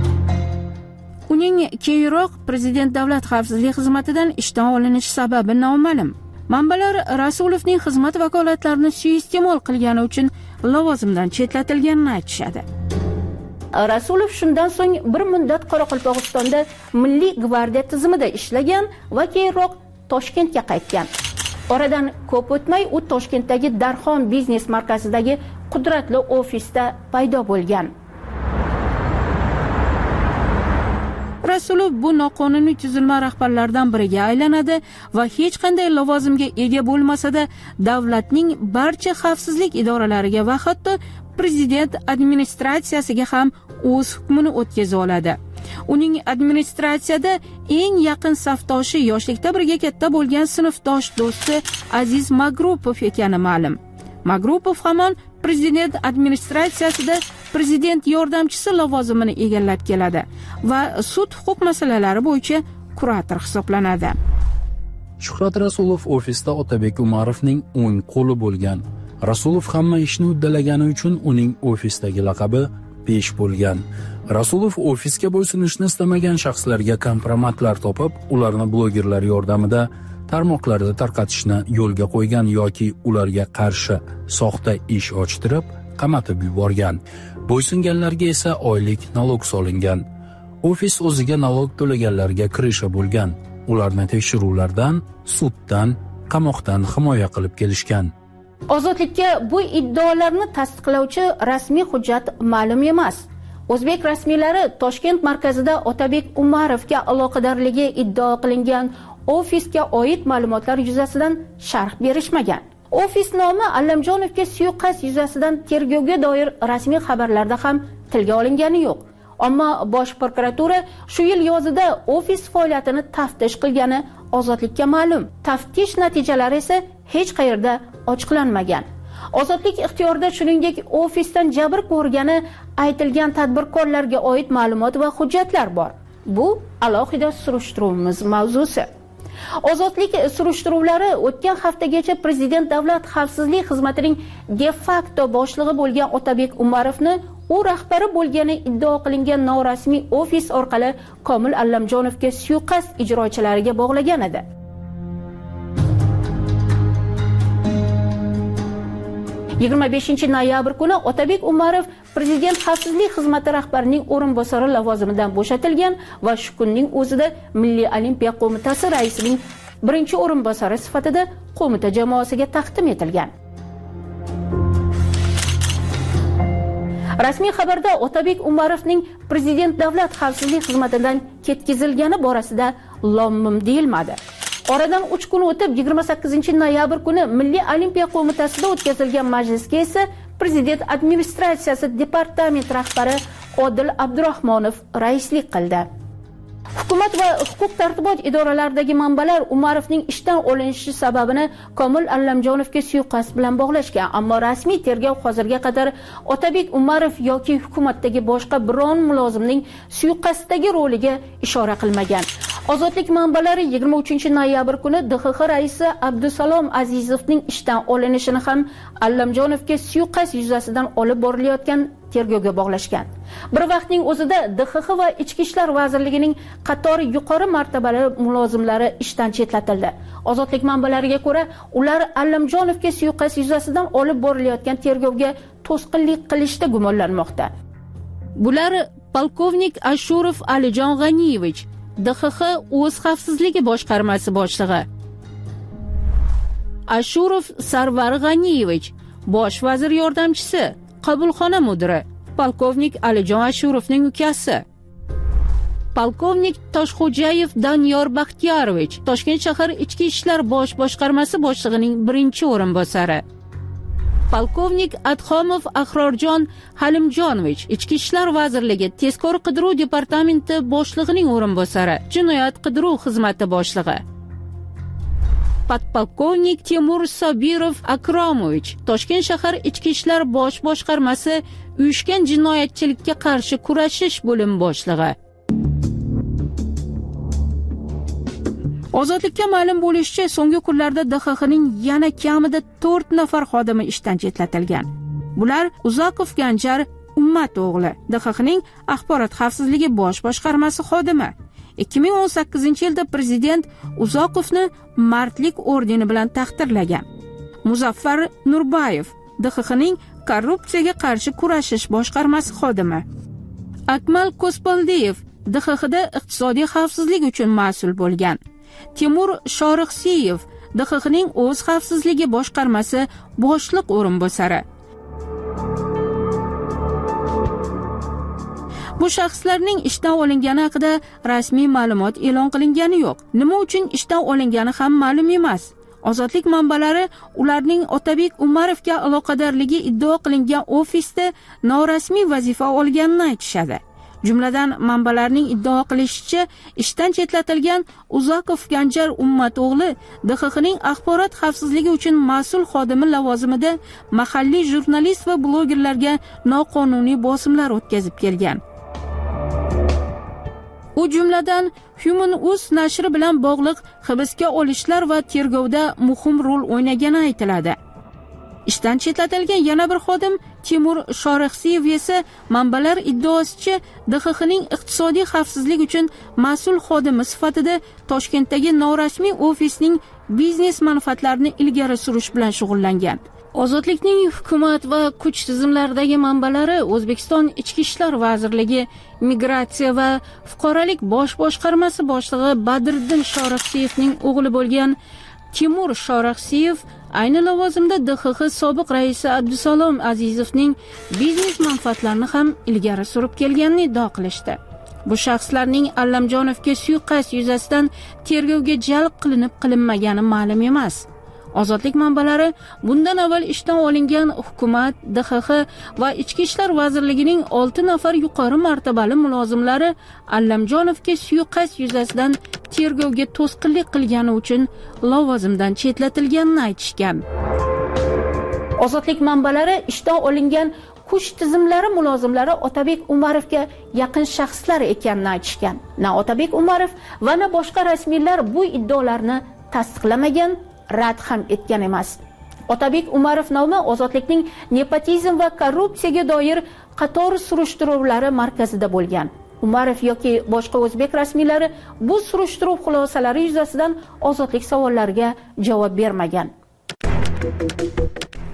Uning keyinroq prezident davlat xavfsizlik xizmatidan ishdan olinishi sababi noma'lum. Manbalar Rasulovning xizmat vakolatlarini suiiste'mol qilgani uchun lavozimdan chetlatilganini aytishadi. Rasulov shundan so'ng bir muddat Qoraqalpog'istonda Milliy gvardiya tizimida ishlagan va keyinroq Toshkentga qaytgan. Oradan ko'p o'tmay u Toshkentdagi Darxon biznes markazidagi qudratli ofisda paydo bo'lgan. Rasulov bu noqonuniy tuzilma rahbarlaridan biriga aylanadi va hech qanday lavozimga ega bo'lmasa-da, davlatning barcha xavfsizlik idoralariga va hatto prezident administratsiyasiga ham o'z hukmini o'tkaza oladi. Uning administratsiyada eng yaqin safdoshi, yoshlikda birga katta bo'lgan sinfdosh do'sti Aziz Magrupov ekani ma'lum. Magrupov hamon prezident administratsiyasida prezident yordamchisi lavozimini egallab keladi va sud huquq masalalari bo'yicha kurator hisoblanadi. Shuhrat Rasulov ofisda Otabek Umarovning o'ng qo'li bo'lgan. Rasulov hamma ishni uddalagani uchun uning ofisdagi laqabi Pesh bo'lgan. Rasulov ofisga bo'ysunishni istamagan shaxslarga kompromatlar topib, ularni blogerlar yordamida tarmoqlarda tarqatishni yo'lga qo'ygan yoki ularga qarshi soxta ish ochtirib, qamatib yuborgan. Bo'ysunganlarga esa oylik nalog solingan. Ofis o'ziga nalog to'laganlarga kirishi bo'lgan. Ularni tekshiruvlardan, suddan, qamoqdan himoya qilib kelishgan. Ozodlikka bu iddaolarni tasdiqlovchi rasmiy hujjat ma'lum emas. O'zbek rasmiylari Toshkent markazida Otabek Umarovga aloqadorligi iddao qilingan ofisga oid ma'lumotlar yuzasidan sharh berishmagan. Ofis nomi Allamjonovga suiqasd yuzasidan tergovga doir rasmiy xabarlarda ham tilga olingani yo'q. Ammo bosh prokuratura shu yil yozida ofis faoliyatini taftish qilgani Ozodlikka ma'lum. Taftish natijalari esa hech qayerda ochiqlanmagan. Ozodlik ixtiyorida shuningdek ofisdan jabr ko'rgani aytilgan tadbirkorlarga oid ma'lumot va hujjatlar bor. Bu alohida surishtiruvimiz mavzusi. Ozodlik surishtiruvlari o'tgan haftagacha prezident davlat xavfsizlik xizmatining de facto boshlig'i bo'lgan Otabek Umarovni u rahbari bo'lgani iddao qilingan norasmiy ofis orqali Komil Allamjonovga suiqasd ijrochilariga bog'lagan edi. yigirma beshinchi noyabr kuni Otabek Umarov prezident xavfsizlik xizmati rahbarining o'rinbosari lavozimidan bo'shatilgan va shu kunning o'zida Milliy olimpiya qo'mitasi raisining birinchi o'rinbosari sifatida qo'mita jamoasiga taqdim etilgan. Rasmiy xabarda Otabek Umarovning prezident davlat xavfsizlik xizmatidan ketkazilgani borasida lom-mim deyilmadi. Oradan uch kun o'tib yigirma sakkizinchi noyabr kuni Milliy olimpiya qo'mitasida o'tkazilgan majlisga esa prezident administratsiyasi departament rahbari Odil Abdurahmonov raislik qildi. Hukumat va huquq tartibot idoralaridagi manbalar Umarovning ishdan olinishi sababini Komil Allamjonovga suiqasd bilan bog'lashgan, ammo rasmiy tergov hozirga qadar Otabek Umarov yoki hukumatdagi boshqa biron mulozimning suiqasddagi roliga ishora qilmagan. Ozodlik manbalari yigirma uchinchi noyabr kuni D X X raisi Abdusalom Azizovning ishdan olinishini ham Allamjonovga suiqasd yuzasidan olib borilayotgan tergovga bog'lashgan. Bir vaqtning o'zida D X X va Ichki ishlar vazirligining qatori yuqori martabali mulozimlari ishdan chetlatildi. Ozodlik manbalariga ko'ra, ular Allamjonovga suiqasd yuzasidan olib borilayotgan tergovga to'sqinlik qilishda gumonlanmoqda. Bular polkovnik Ashurov Alijon G'aniyevich, D X X o'z xavfsizligi boshqarmasi boshlig'i, Ashurov Sarvar G'aniyevich, bosh vazir yordamchisi, qabulxona mudiri, polkovnik Alijon Ashurovning ukasi, polkovnik Toshxo'jayev Doniyor Baxtiyorovich, Toshkent shahar ichki ishlar bosh boshqarmasi boshlig'ining birinchi o'rinbosari, polkovnik Adxomov Ahrorjon Halimjonovich, Ichki ishlar vazirligi tezkor qidiruv departamenti boshlig'ining o'rinbosari, jinoyat qidiruv xizmati boshlig'i, podpolkovnik Timur Sobirov Akromovich, Toshkent shahar ichki ishlar bosh boshqarmasi uyushgan jinoyatchilikka qarshi kurashish bo'lim boshlig'i. Ozodlikka ma'lum bo'lishicha, so'nggi kunlarda D X X'ning yana kamida to'rt nafar xodimi ishdan chetlatilgan. Bular Uzoqov Ganjar Ummat o'g'li, D X X'ning axborot xavfsizligi bosh boshqarmasi xodimi. ikki ming o'n sakkizinchi yilda prezident Uzoqovni Mardlik ordeni bilan taqdirlagan. Muzaffar Nurbayev, D X X'ning korrupsiyaga qarshi kurashish boshqarmasi xodimi. Akmal Kospoldeyev D X X'da iqtisodiy xavfsizlik uchun mas'ul bo'lgan. Timur Shorixsiyev D X X'ning o'z xavfsizligi boshqarmasi boshliq o'rinbosari. Bu shaxslarning ishdan olingani haqida rasmiy ma'lumot e'lon qilingani yo'q. Nima uchun ishdan olingani ham ma'lum emas. Ozodlik manbalari ularning Otabek Umarovga aloqadorligi iddao qilingan ofisda norasmiy vazifa olganini aytishadi. Jumladan, manbalarning iddao qilishicha, ishdan chetlatilgan Uzoqov Ganjar Ummat o'g'li D X X'ning axborot xavfsizligi uchun mas'ul xodimi lavozimida mahalliy jurnalist va blogerlarga noqonuniy bosimlar o'tkazib kelgan. U jumladan Human.uz nashri bilan bog'liq hibsga olishlar va tergovda muhim rol o'ynagani aytiladi. Ishdan chetlatilgan yana bir xodim Timur Shorixsiyev esa manbalar iddaosicha D X X'ning iqtisodiy xavfsizlik uchun mas'ul xodimi sifatida Toshkentdagi norasmiy ofisning biznes manfaatlarini ilgari surish bilan shug'ullangan. Ozodlikning hukumat va kuch tizimlaridagi manbalari O'zbekiston Ichki ishlar vazirligi migratsiya va fuqarolik bosh boshqarmasi boshlig'i Badriddin Shorixsiyevning o'g'li bo'lgan Timur Shorixsiyev ayni lavozimda D X X sobiq raisi Abdusalom Azizovning biznes manfaatlarini ham ilgari surib kelganini iddao qilishdi. Bu shaxslarning Allamjonovga suiqasd yuzasidan tergovga jalb qilinib qilinmagani ma'lum emas. Ozodlik manbalari bundan avval ishdan olingan hukumat, D X X va Ichki ishlar vazirligining olti nafar yuqori martabali mulozimlari Allamjonovga suiqasd yuzasidan tergovga to'sqinlik qilgani uchun lavozimdan chetlatilganini aytishgan. Ozodlik manbalari ishdan olingan kuch tizimlari mulozimlari Otabek Umarovga yaqin shaxslar ekanini aytishgan. Na Otabek Umarov va na boshqa rasmiylar bu iddaolarni tasdiqlamagan, rad ham etgan emas. Otabek Umarov nomi ozodlikning nepotizm va korrupsiyaga doir qator surishtiruvlari markazida bo'lgan. Umarov yoki boshqa o'zbek rasmiylari bu surishtiruv xulosalari yuzasidan ozodlik savollariga javob bermagan.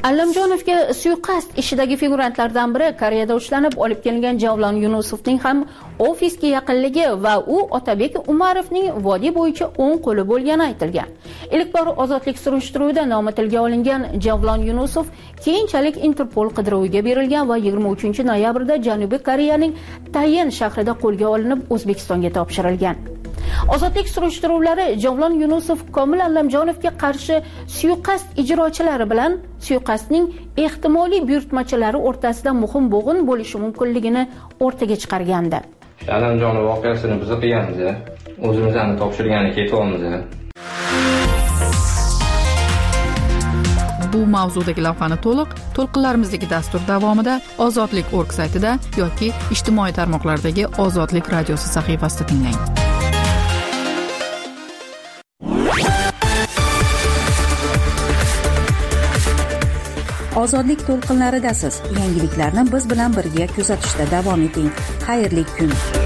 Allamjonovga suiqasd ishidagi figurantlardan biri Koreyada ushlanib olib kelingan Javlon Yunusovning ham ofisga yaqinligi va u Otabek Umarovning vodiy bo'yicha o'ng qo'li bo'lgani aytilgan. Ilk bor ozodlik surishtiruvida nomi tilga olingan Javlon Yunusov keyinchalik Interpol qidiruviga berilgan va yigirma uchinchi noyabrda Janubiy Koreyaning Tayen shahrida qo'lga olinib O'zbekistonga topshirilgan. Ozodlik surishtiruvlari Javlon Yunusov Komil Allamjonovga qarshi suiqasd ijrochilari bilan suiqasdning ehtimoliy buyurtmachilari o'rtasida muhim bo'g'in bo'lishi mumkinligini o'rtaga chiqargandi. Allamjonov voqeasini biz qilganmiz, o'zimizni topshirgani ketyapmiz. Bu mavzudagi lavhani to'liq to'lqinlarimizdagi dastur davomida ozodlik точка org saytida yoki ijtimoiy tarmoqlardagi Ozodlik radiosi sahifasida tinglang. Ozodlik to'lqinlaridasiz. Yangiliklarni biz bilan birga kuzatishda davom eting. Xayrli kun.